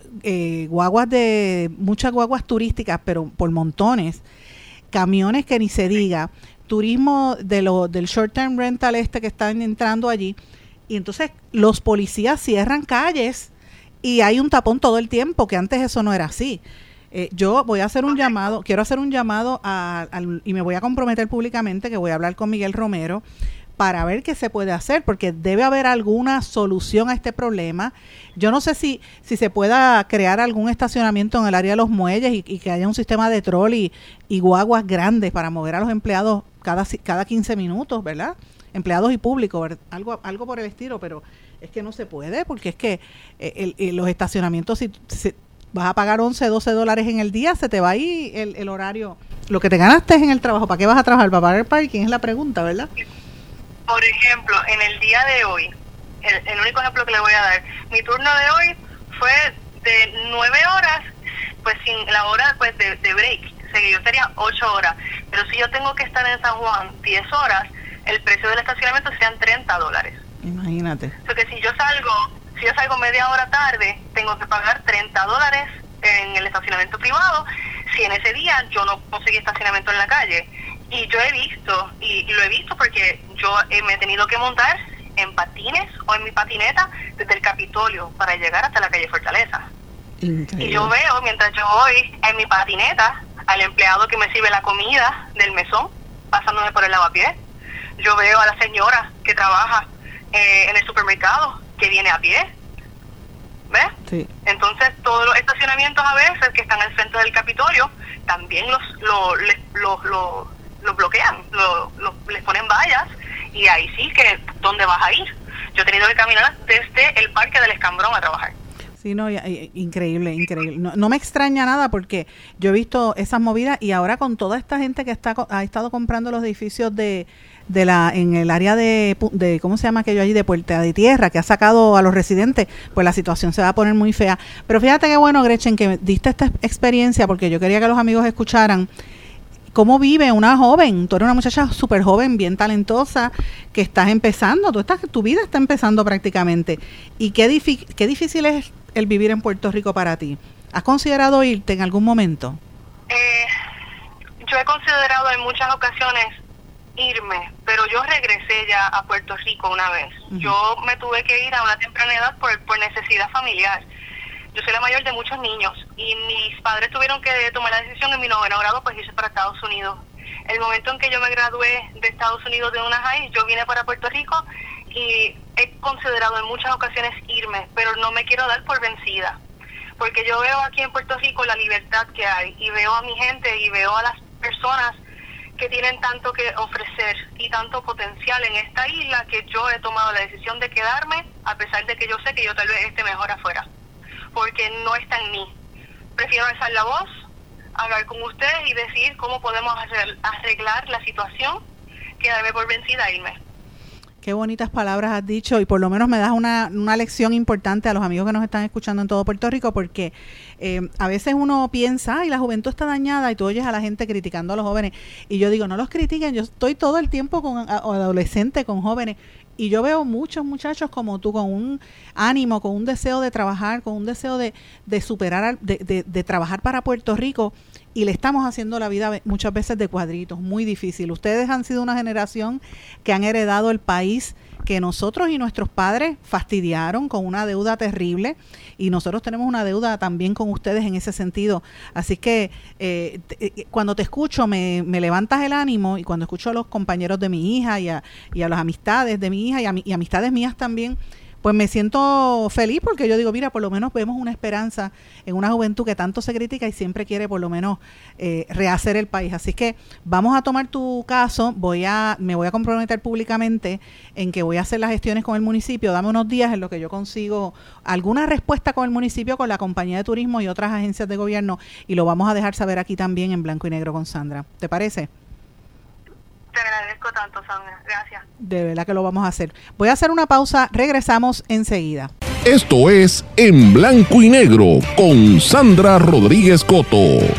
muchas guaguas turísticas, pero por montones, camiones que ni se diga, turismo del short term rental que están entrando allí, y entonces los policías cierran calles y hay un tapón todo el tiempo, que antes eso no era así. Yo voy a hacer un llamado, quiero hacer un llamado y me voy a comprometer públicamente que voy a hablar con Miguel Romero para ver qué se puede hacer, porque debe haber alguna solución a este problema. Yo no sé si se pueda crear algún estacionamiento en el área de los muelles y que haya un sistema de trolley y guaguas grandes para mover a los empleados cada 15 minutos, ¿verdad? Empleados y público, algo por el estilo, pero es que no se puede, porque es que los estacionamientos, si vas a pagar $11-12 en el día, se te va ahí el horario. Lo que te ganaste es en el trabajo. ¿Para qué vas a trabajar? ¿Para pagar el parking? Es la pregunta, ¿verdad? Por ejemplo, en el día de hoy, el único ejemplo que le voy a dar, mi turno de hoy fue de 9 horas, pues sin la hora pues de break, o sea que yo sería 8 horas, pero si yo tengo que estar en San Juan 10 horas, el precio del estacionamiento serían $30. Imagínate. O sea que si yo salgo media hora tarde, tengo que pagar $30 en el estacionamiento privado, si en ese día yo no conseguí estacionamiento en la calle. Y yo he visto, y lo he visto porque yo me he tenido que montar en patines o en mi patineta desde el Capitolio para llegar hasta la calle Fortaleza. Increíble. Y yo veo, mientras yo voy en mi patineta, al empleado que me sirve la comida del mesón, pasándome por el lavapiés. Yo veo a la señora que trabaja en el supermercado, que viene a pie. ¿Ves? Sí. Entonces, todos los estacionamientos a veces que están al frente del Capitolio, también los bloquean, les ponen vallas, y ahí sí que, ¿dónde vas a ir? Yo he tenido que caminar desde el Parque del Escambrón a trabajar. Sí, no, increíble. No me extraña nada porque yo he visto esas movidas, y ahora con toda esta gente que ha estado comprando los edificios en el área de ¿cómo se llama aquello allí? De Puerta de Tierra, que ha sacado a los residentes, pues la situación se va a poner muy fea. Pero fíjate qué bueno, Gretchen, que diste esta experiencia, porque yo quería que los amigos escucharan cómo vive una joven. Tú eres una muchacha súper joven, bien talentosa, que estás empezando, tu vida está empezando prácticamente. Y qué difícil es el vivir en Puerto Rico para ti. ¿Has considerado irte en algún momento? Yo he considerado en muchas ocasiones irme, pero yo regresé ya a Puerto Rico una vez. Uh-huh. Yo me tuve que ir a una temprana edad por necesidad familiar. Yo soy la mayor de muchos niños y mis padres tuvieron que tomar la decisión en mi 9º grado, pues irse para Estados Unidos. El momento en que yo me gradué de Estados Unidos de una high, yo vine para Puerto Rico y he considerado en muchas ocasiones irme, pero no me quiero dar por vencida, porque yo veo aquí en Puerto Rico la libertad que hay, y veo a mi gente y veo a las personas que tienen tanto que ofrecer y tanto potencial en esta isla, que yo he tomado la decisión de quedarme, a pesar de que yo sé que yo tal vez esté mejor afuera, porque no está en mí. Prefiero alzar la voz, hablar con ustedes y decir cómo podemos arreglar la situación, que darme por vencida e irme. Qué bonitas palabras has dicho, y por lo menos me das una lección importante a los amigos que nos están escuchando en todo Puerto Rico, porque a veces uno piensa, ay, la juventud está dañada, y tú oyes a la gente criticando a los jóvenes, y yo digo, no los critiquen, yo estoy todo el tiempo con adolescentes, con jóvenes, y yo veo muchos muchachos como tú, con un ánimo, con un deseo de trabajar, con un deseo de superar, de trabajar para Puerto Rico, y le estamos haciendo la vida muchas veces de cuadritos, muy difícil. Ustedes han sido una generación que han heredado el país que nosotros y nuestros padres fastidiaron con una deuda terrible, y nosotros tenemos una deuda también con ustedes en ese sentido. Así que cuando te escucho me levantas el ánimo, y cuando escucho a los compañeros de mi hija y a las amistades de mi hija y amistades mías también, pues me siento feliz, porque yo digo, mira, por lo menos vemos una esperanza en una juventud que tanto se critica y siempre quiere por lo menos rehacer el país. Así que vamos a tomar tu caso, me voy a comprometer públicamente en que voy a hacer las gestiones con el municipio. Dame unos días en lo que yo consigo alguna respuesta con el municipio, con la compañía de turismo y otras agencias de gobierno, y lo vamos a dejar saber aquí también en Blanco y Negro con Sandra. ¿Te parece? Te agradezco tanto, Sandra. Gracias. De verdad que lo vamos a hacer. Voy a hacer una pausa, regresamos enseguida. Esto es En Blanco y Negro con Sandra Rodríguez Coto. Mi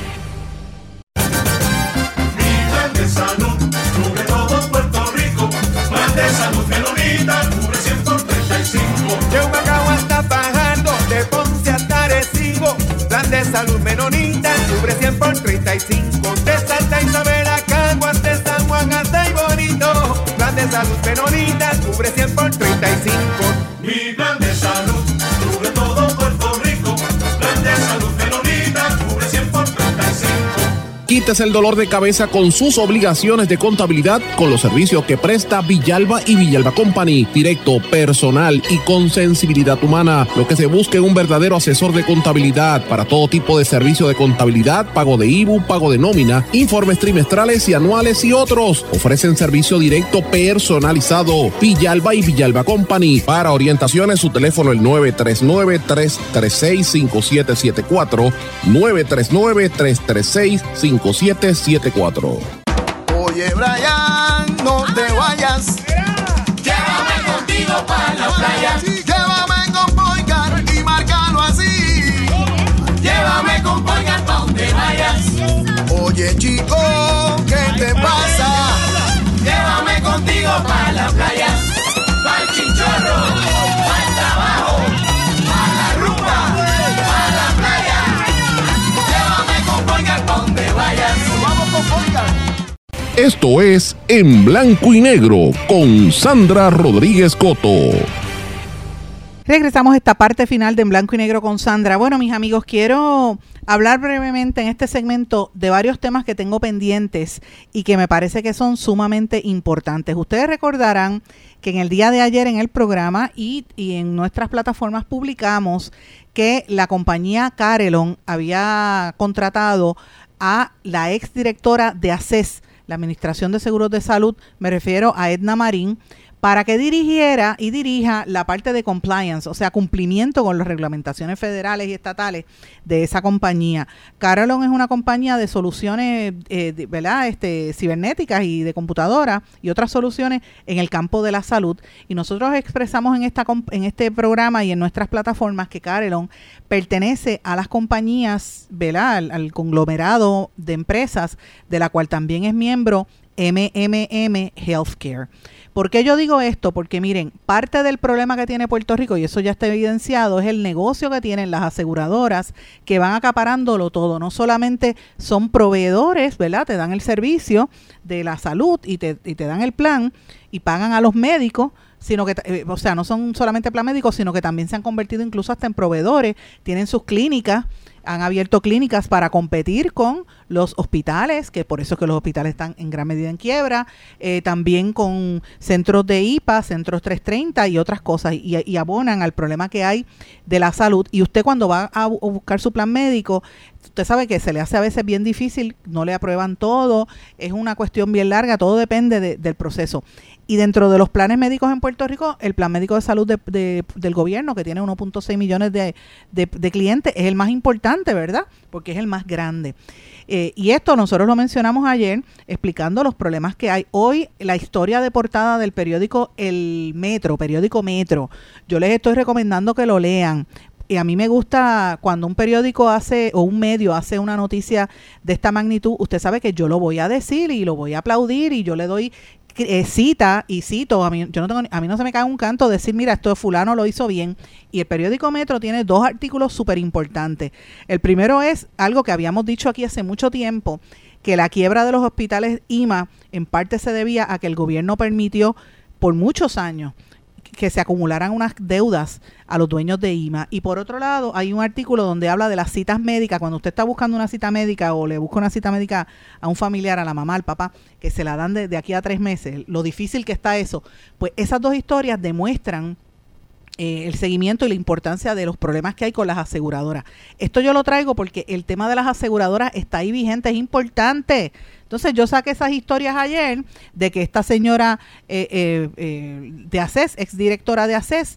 plan de salud cubre todo Puerto Rico. Plan de salud Menonita cubre 100 por 35. De Humacao hasta Fajardo, de Ponce hasta Arecibo. Plan de salud Menonita cubre 100 por 35. De Santa Isabel a Caguas, de San Juan hasta y Bonito. Plan de salud Menonita cubre 100 por 35. Mi plan de salud cubre todo Puerto Rico. Plan de salud Menonita cubre 100 por 35. Quítese el dolor de cabeza con sus obligaciones de contabilidad con los servicios que presta Villalba y Villalba Company. Directo, personal y con sensibilidad humana. Lo que se busca es un verdadero asesor de contabilidad para todo tipo de servicio de contabilidad, pago de IBU, pago de nómina, informes trimestrales y anuales y otros. Ofrecen servicio directo personalizado. Villalba y Villalba Company. Para orientaciones, su teléfono el 939-336-5774. 939-336-5774. Oye, Brian, no te vayas. Llévame contigo para la playa. Llévame con Poincar y márcalo así. Llévame con Poincar pa' donde vayas. Oye, chico, ¿qué te pasa? Llévame contigo para la playa. Pa'l chinchorro, pa'l trabajo, pa' la rumba, pa' la playa. Llévame con Poincar pa' donde vayas. Vamos con Poincar. Esto es En Blanco y Negro con Sandra Rodríguez Coto. Regresamos a esta parte final de En Blanco y Negro con Sandra. Bueno, mis amigos, quiero hablar brevemente en este segmento de varios temas que tengo pendientes y que me parece que son sumamente importantes. Ustedes recordarán que en el día de ayer en el programa y en nuestras plataformas publicamos que la compañía Carelon había contratado a la exdirectora de ACES, la Administración de Seguros de Salud, me refiero a Edna Marín, para que dirigiera y dirija la parte de compliance, o sea, cumplimiento con las reglamentaciones federales y estatales de esa compañía. Carelon es una compañía de soluciones, ¿verdad? Cibernéticas y de computadora y otras soluciones en el campo de la salud. Y nosotros expresamos en este programa y en nuestras plataformas que Carelon pertenece a las compañías, ¿verdad? Al conglomerado de empresas de la cual también es miembro MMM Healthcare. ¿Por qué yo digo esto? Porque miren, parte del problema que tiene Puerto Rico, y eso ya está evidenciado, es el negocio que tienen las aseguradoras que van acaparándolo todo. No solamente son proveedores, ¿verdad? Te dan el servicio de la salud y te dan el plan y pagan a los médicos, sino que, o sea, no son solamente plan médicos, sino que también se han convertido incluso hasta en proveedores, tienen sus clínicas, han abierto clínicas para competir con los hospitales, que por eso es que los hospitales están en gran medida en quiebra, también con centros de IPA, centros 330 y otras cosas, y abonan al problema que hay de la salud. Y usted cuando va a buscar su plan médico, usted sabe que se le hace a veces bien difícil, no le aprueban todo, es una cuestión bien larga, todo depende del proceso. Y dentro de los planes médicos en Puerto Rico, el plan médico de salud del gobierno, que tiene 1.6 millones de clientes, es el más importante, ¿verdad? Porque es el más grande. Y esto nosotros lo mencionamos ayer, explicando los problemas que hay. Hoy, la historia de portada del periódico periódico Metro, yo les estoy recomendando que lo lean. Y a mí me gusta cuando un periódico o un medio hace una noticia de esta magnitud, usted sabe que yo lo voy a decir y lo voy a aplaudir y yo le doy cita y cito, a mí no se me cae un canto decir, mira, esto fulano lo hizo bien. Y el periódico Metro tiene 2 artículos súper importantes. El primero es algo que habíamos dicho aquí hace mucho tiempo, que la quiebra de los hospitales IMA en parte se debía a que el gobierno permitió por muchos años que se acumularan unas deudas a los dueños de IMA. Y por otro lado, hay un artículo donde habla de las citas médicas. Cuando usted está buscando una cita médica o le busca una cita médica a un familiar, a la mamá, al papá, que se la dan de aquí a 3 meses, lo difícil que está eso, pues esas 2 historias demuestran el seguimiento y la importancia de los problemas que hay con las aseguradoras. Esto yo lo traigo porque el tema de las aseguradoras está ahí vigente, es importante. Entonces yo saqué esas historias ayer de que esta señora de ACES, exdirectora de ACES,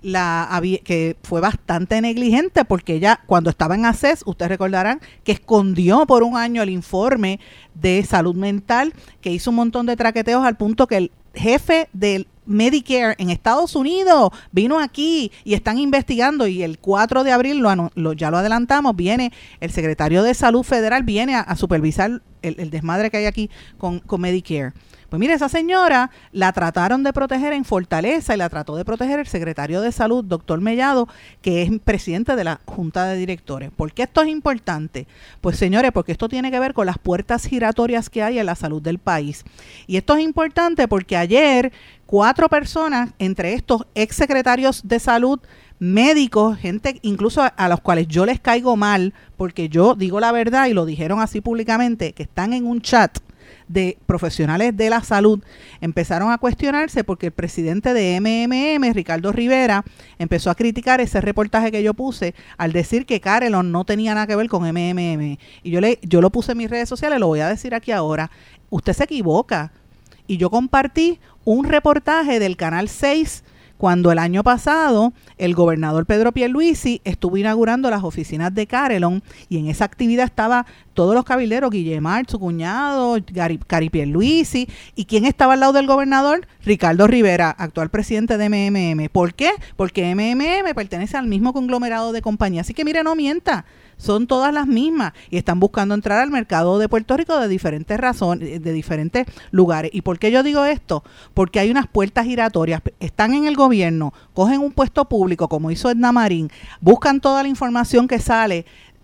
que fue bastante negligente porque ella cuando estaba en ACES, ustedes recordarán que escondió por un año el informe de salud mental, que hizo un montón de traqueteos al punto que el jefe del Medicare en Estados Unidos vino aquí y están investigando, y el 4 de abril, ya lo adelantamos, viene el secretario de Salud Federal, viene a supervisar el desmadre que hay aquí con Medicare. Pues mire, esa señora la trataron de proteger en Fortaleza y la trató de proteger el secretario de Salud, doctor Mellado, que es presidente de la Junta de Directores. ¿Por qué esto es importante? Pues señores, porque esto tiene que ver con las puertas giratorias que hay en la salud del país. Y esto es importante porque ayer 4 personas, entre estos exsecretarios de salud, médicos, gente incluso a los cuales yo les caigo mal, porque yo digo la verdad y lo dijeron así públicamente, que están en un chat de profesionales de la salud, empezaron a cuestionarse porque el presidente de MMM, Ricardo Rivera, empezó a criticar ese reportaje que yo puse al decir que Carelon no tenía nada que ver con MMM. Y yo lo puse en mis redes sociales, lo voy a decir aquí ahora. Usted se equivoca. Y yo compartí un reportaje del Canal 6 cuando el año pasado el gobernador Pedro Pierluisi estuvo inaugurando las oficinas de Carelon, y en esa actividad estaba todos los cabilderos, Guillemard, su cuñado, Cari Pierluisi, y ¿quién estaba al lado del gobernador? Ricardo Rivera, actual presidente de MMM. ¿Por qué? Porque MMM pertenece al mismo conglomerado de compañías. Así que mire, no mienta. Son todas las mismas y están buscando entrar al mercado de Puerto Rico de diferentes razones, de diferentes lugares. ¿Y por qué yo digo esto? Porque hay unas puertas giratorias. Están en el gobierno, cogen un puesto público como hizo Edna Marín, buscan toda la información que sale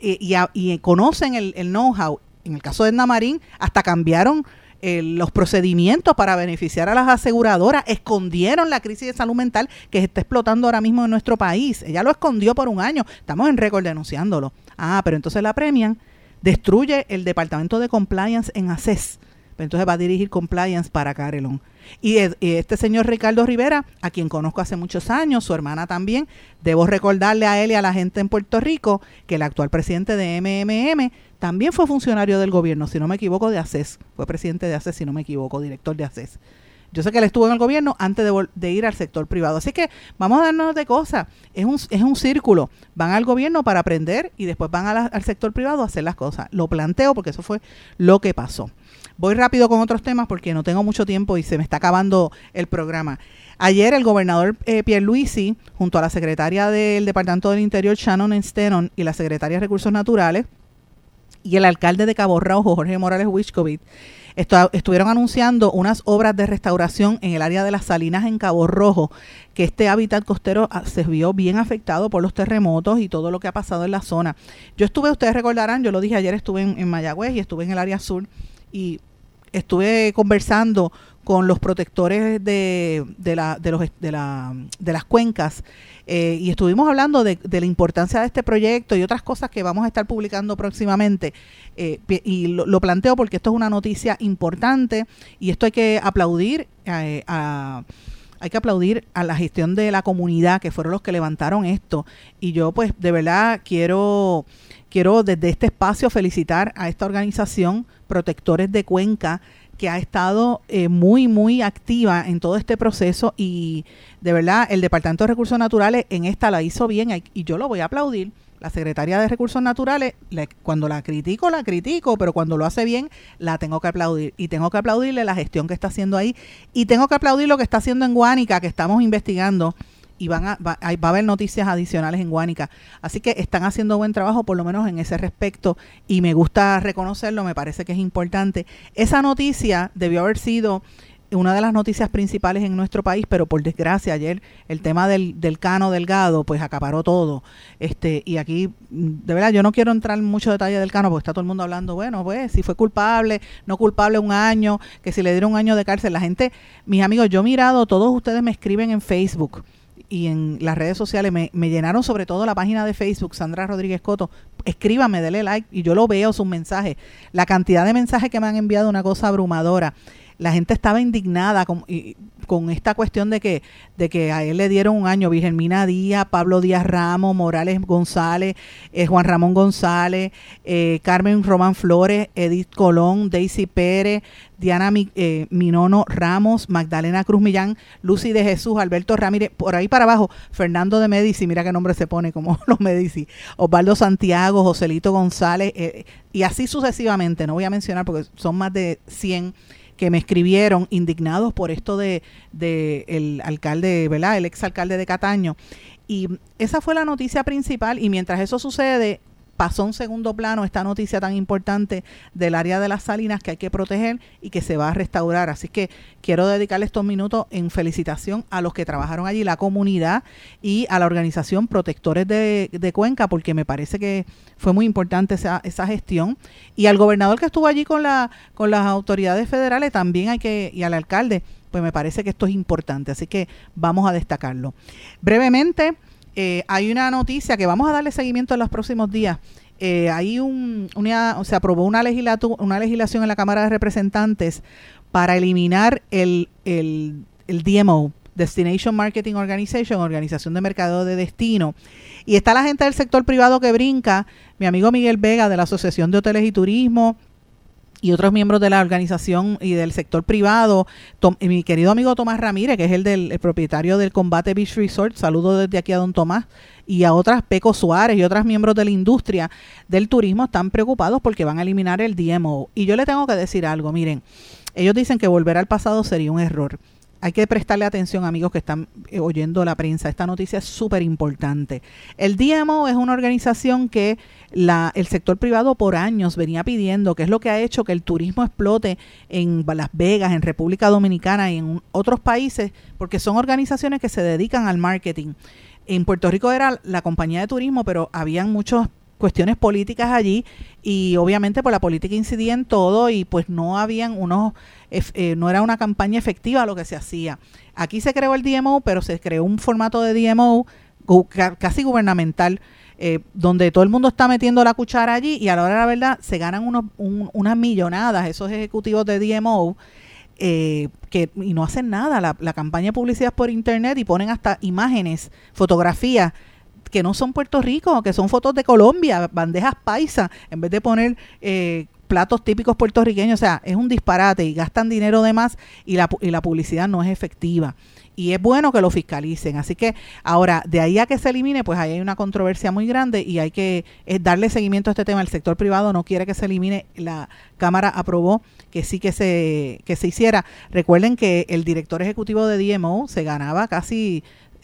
y conocen el know-how. En el caso de Edna Marín, hasta cambiaron los procedimientos para beneficiar a las aseguradoras, escondieron la crisis de salud mental que se está explotando ahora mismo en nuestro país. Ella lo escondió por un año, estamos en récord denunciándolo. Pero entonces la premian, destruye el departamento de compliance en ACES, entonces va a dirigir compliance para Carelon. Y este señor Ricardo Rivera, a quien conozco hace muchos años, su hermana también, debo recordarle a él y a la gente en Puerto Rico que el actual presidente de MMM también fue funcionario del gobierno, si no me equivoco, de ACES. Fue presidente de ACES, si no me equivoco, director de ACES. Yo sé que él estuvo en el gobierno antes de ir al sector privado. Así que vamos a darnos de cosas. Es un círculo. Van al gobierno para aprender y después van al sector privado a hacer las cosas. Lo planteo porque eso fue lo que pasó. Voy rápido con otros temas porque no tengo mucho tiempo y se me está acabando el programa. Ayer el gobernador Pierluisi, junto a la secretaria del Departamento del Interior, Shannon Stenon, y la secretaria de Recursos Naturales, y el alcalde de Cabo Rojo, Jorge Morales Huichcovit, estuvieron anunciando unas obras de restauración en el área de las Salinas en Cabo Rojo, que este hábitat costero se vio bien afectado por los terremotos y todo lo que ha pasado en la zona. Yo estuve, ustedes recordarán, yo lo dije ayer, estuve en Mayagüez y estuve en el área sur y estuve conversando con los protectores de las cuencas y estuvimos hablando de la importancia de este proyecto y otras cosas que vamos a estar publicando próximamente, y lo planteo porque esto es una noticia importante y esto hay que aplaudir a la gestión de la comunidad, que fueron los que levantaron esto. Y yo pues de verdad quiero desde este espacio felicitar a esta organización Protectores de Cuenca, que ha estado muy, muy activa en todo este proceso, y de verdad el Departamento de Recursos Naturales en esta la hizo bien y yo lo voy a aplaudir. La secretaria de Recursos Naturales, cuando la critico, pero cuando lo hace bien, la tengo que aplaudir. Y tengo que aplaudirle la gestión que está haciendo ahí. Y tengo que aplaudir lo que está haciendo en Guánica, que estamos investigando. Y va a haber noticias adicionales en Guánica. Así que están haciendo buen trabajo, por lo menos en ese respecto. Y me gusta reconocerlo, me parece que es importante. Esa noticia debió haber sido una de las noticias principales en nuestro país, pero por desgracia ayer el tema del Cano Delgado pues acaparó todo. Y aquí, de verdad, yo no quiero entrar en mucho detalle del Cano porque está todo el mundo hablando, bueno, pues si fue culpable, no culpable, 1 año, que si le dieron 1 año de cárcel. La gente, mis amigos, yo he mirado, todos ustedes me escriben en Facebook y en las redes sociales, me llenaron sobre todo la página de Facebook, Sandra Rodríguez Coto. Escríbame, dele like y yo lo veo sus mensajes. La cantidad de mensajes que me han enviado, una cosa abrumadora. La gente estaba indignada con esta cuestión de que a él le dieron 1 año. Virgenmina Díaz, Pablo Díaz Ramos, Morales González, Juan Ramón González, Carmen Román Flores, Edith Colón, Daisy Pérez, Diana Minono Ramos, Magdalena Cruz Millán, Lucy de Jesús, Alberto Ramírez, por ahí para abajo, Fernando de Medici, mira qué nombre se pone como los Medici, Osvaldo Santiago, Joselito González, y así sucesivamente. No voy a mencionar porque son más de 100 que me escribieron indignados por esto de el alcalde, ¿verdad? El exalcalde de Cataño. Y esa fue la noticia principal, y mientras eso sucede, pasó a un segundo plano esta noticia tan importante del área de las Salinas que hay que proteger y que se va a restaurar. Así que quiero dedicarle estos minutos en felicitación a los que trabajaron allí, la comunidad y a la organización Protectores de Cuenca, porque me parece que fue muy importante esa gestión. Y al gobernador que estuvo allí con las autoridades federales también y al alcalde, pues me parece que esto es importante. Así que vamos a destacarlo. Brevemente, hay una noticia que vamos a darle seguimiento en los próximos días. Se aprobó una legislación en la Cámara de Representantes para eliminar el DMO, Destination Marketing Organization, Organización de Mercadeo de Destino. Y está la gente del sector privado que brinca, mi amigo Miguel Vega de la Asociación de Hoteles y Turismo, y otros miembros de la organización y del sector privado, mi querido amigo Tomás Ramírez, que es el propietario del Combate Beach Resort, saludo desde aquí a don Tomás, y a otras, Peco Suárez y otros miembros de la industria del turismo están preocupados porque van a eliminar el DMO. Y yo le tengo que decir algo, miren, ellos dicen que volver al pasado sería un error. Hay que prestarle atención, amigos que están oyendo la prensa. Esta noticia es súper importante. El DMO es una organización que el sector privado por años venía pidiendo, que es lo que ha hecho que el turismo explote en Las Vegas, en República Dominicana y en otros países, porque son organizaciones que se dedican al marketing. En Puerto Rico era la compañía de turismo, pero habían muchas cuestiones políticas allí y obviamente pues la política incidía en todo y pues no habían no era una campaña efectiva lo que se hacía. Aquí se creó el DMO, pero se creó un formato de DMO casi gubernamental, donde todo el mundo está metiendo la cuchara allí y a la hora de la verdad se ganan unas millonadas esos ejecutivos de DMO y no hacen nada. La campaña de publicidad por internet y ponen hasta imágenes, fotografías que no son Puerto Rico, que son fotos de Colombia, bandejas paisa, en vez de poner platos típicos puertorriqueños. O sea, es un disparate y gastan dinero de más y la publicidad no es efectiva. Y es bueno que lo fiscalicen. Así que ahora, de ahí a que se elimine, pues ahí hay una controversia muy grande y hay que darle seguimiento a este tema. El sector privado no quiere que se elimine. La Cámara aprobó que sí que se hiciera. Recuerden que el director ejecutivo de DMO se ganaba casi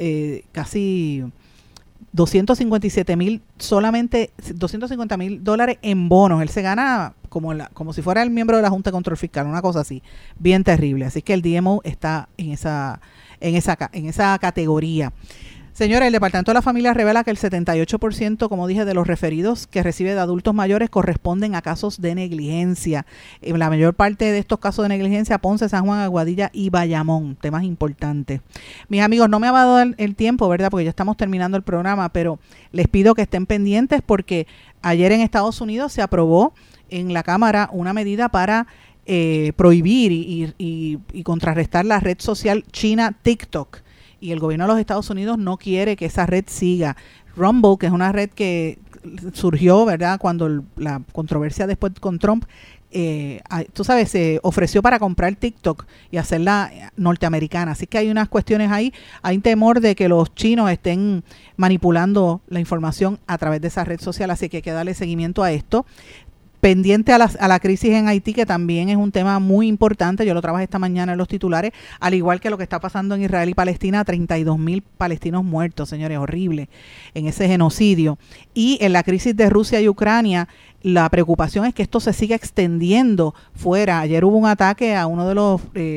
$257,000, solamente $250,000 en bonos. Él se gana como si fuera el miembro de la Junta de Control Fiscal, una cosa así, bien terrible. Así que el DMO está en esa categoría. Señora, el Departamento de la Familia revela que el 78%, como dije, de los referidos que recibe de adultos mayores corresponden a casos de negligencia. La mayor parte de estos casos de negligencia, Ponce, San Juan, Aguadilla y Bayamón, temas importantes. Mis amigos, no me va a dar el tiempo, ¿verdad? Porque ya estamos terminando el programa, pero les pido que estén pendientes porque ayer en Estados Unidos se aprobó en la Cámara una medida para prohibir y contrarrestar la red social china TikTok. Y el gobierno de los Estados Unidos no quiere que esa red siga. Rumble, que es una red que surgió, ¿verdad?, cuando la controversia después con Trump, tú sabes, se ofreció para comprar TikTok y hacerla norteamericana. Así que hay unas cuestiones ahí. Hay temor de que los chinos estén manipulando la información a través de esa red social, así que hay que darle seguimiento a esto. Pendiente a la crisis en Haití, que también es un tema muy importante. Yo lo trabajé esta mañana en los titulares, al igual que lo que está pasando en Israel y Palestina, 32,000 palestinos muertos, señores, horrible, en ese genocidio. Y en la crisis de Rusia y Ucrania, la preocupación es que esto se siga extendiendo fuera. Ayer hubo un ataque a uno de los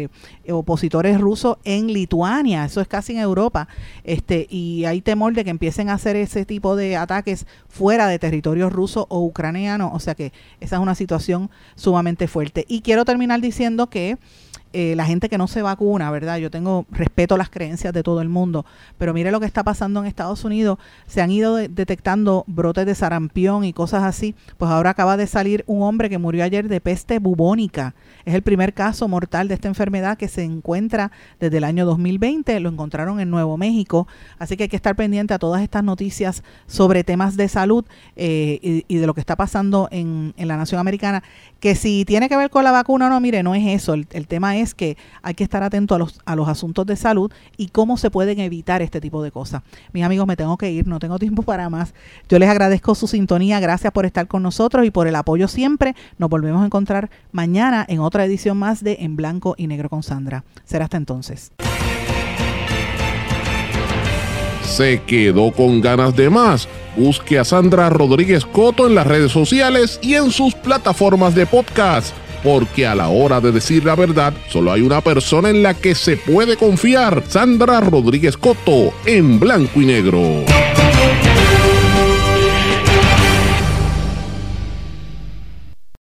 opositores rusos en Lituania, eso es casi en Europa, y hay temor de que empiecen a hacer ese tipo de ataques fuera de territorio ruso o ucraniano, o sea que esa es una situación sumamente fuerte. Y quiero terminar diciendo que la gente que no se vacuna, ¿verdad? Yo tengo respeto a las creencias de todo el mundo, pero mire lo que está pasando en Estados Unidos. Se han ido detectando brotes de sarampión y cosas así. Pues ahora acaba de salir un hombre que murió ayer de peste bubónica. Es el primer caso mortal de esta enfermedad que se encuentra desde el año 2020. Lo encontraron en Nuevo México. Así que hay que estar pendiente a todas estas noticias sobre temas de salud y de lo que está pasando en la nación americana. Que si tiene que ver con la vacuna o no, mire, no es eso. El tema es que hay que estar atento a los asuntos de salud y cómo se pueden evitar este tipo de cosas. Mis amigos, me tengo que ir, no tengo tiempo para más. Yo les agradezco su sintonía, gracias por estar con nosotros y por el apoyo siempre. Nos volvemos a encontrar mañana en otra edición más de En Blanco y Negro con Sandra. Será hasta entonces. ¿Se quedó con ganas de más? Busque a Sandra Rodríguez Coto en las redes sociales y en sus plataformas de podcast. Porque a la hora de decir la verdad, solo hay una persona en la que se puede confiar. Sandra Rodríguez Coto, en Blanco y Negro.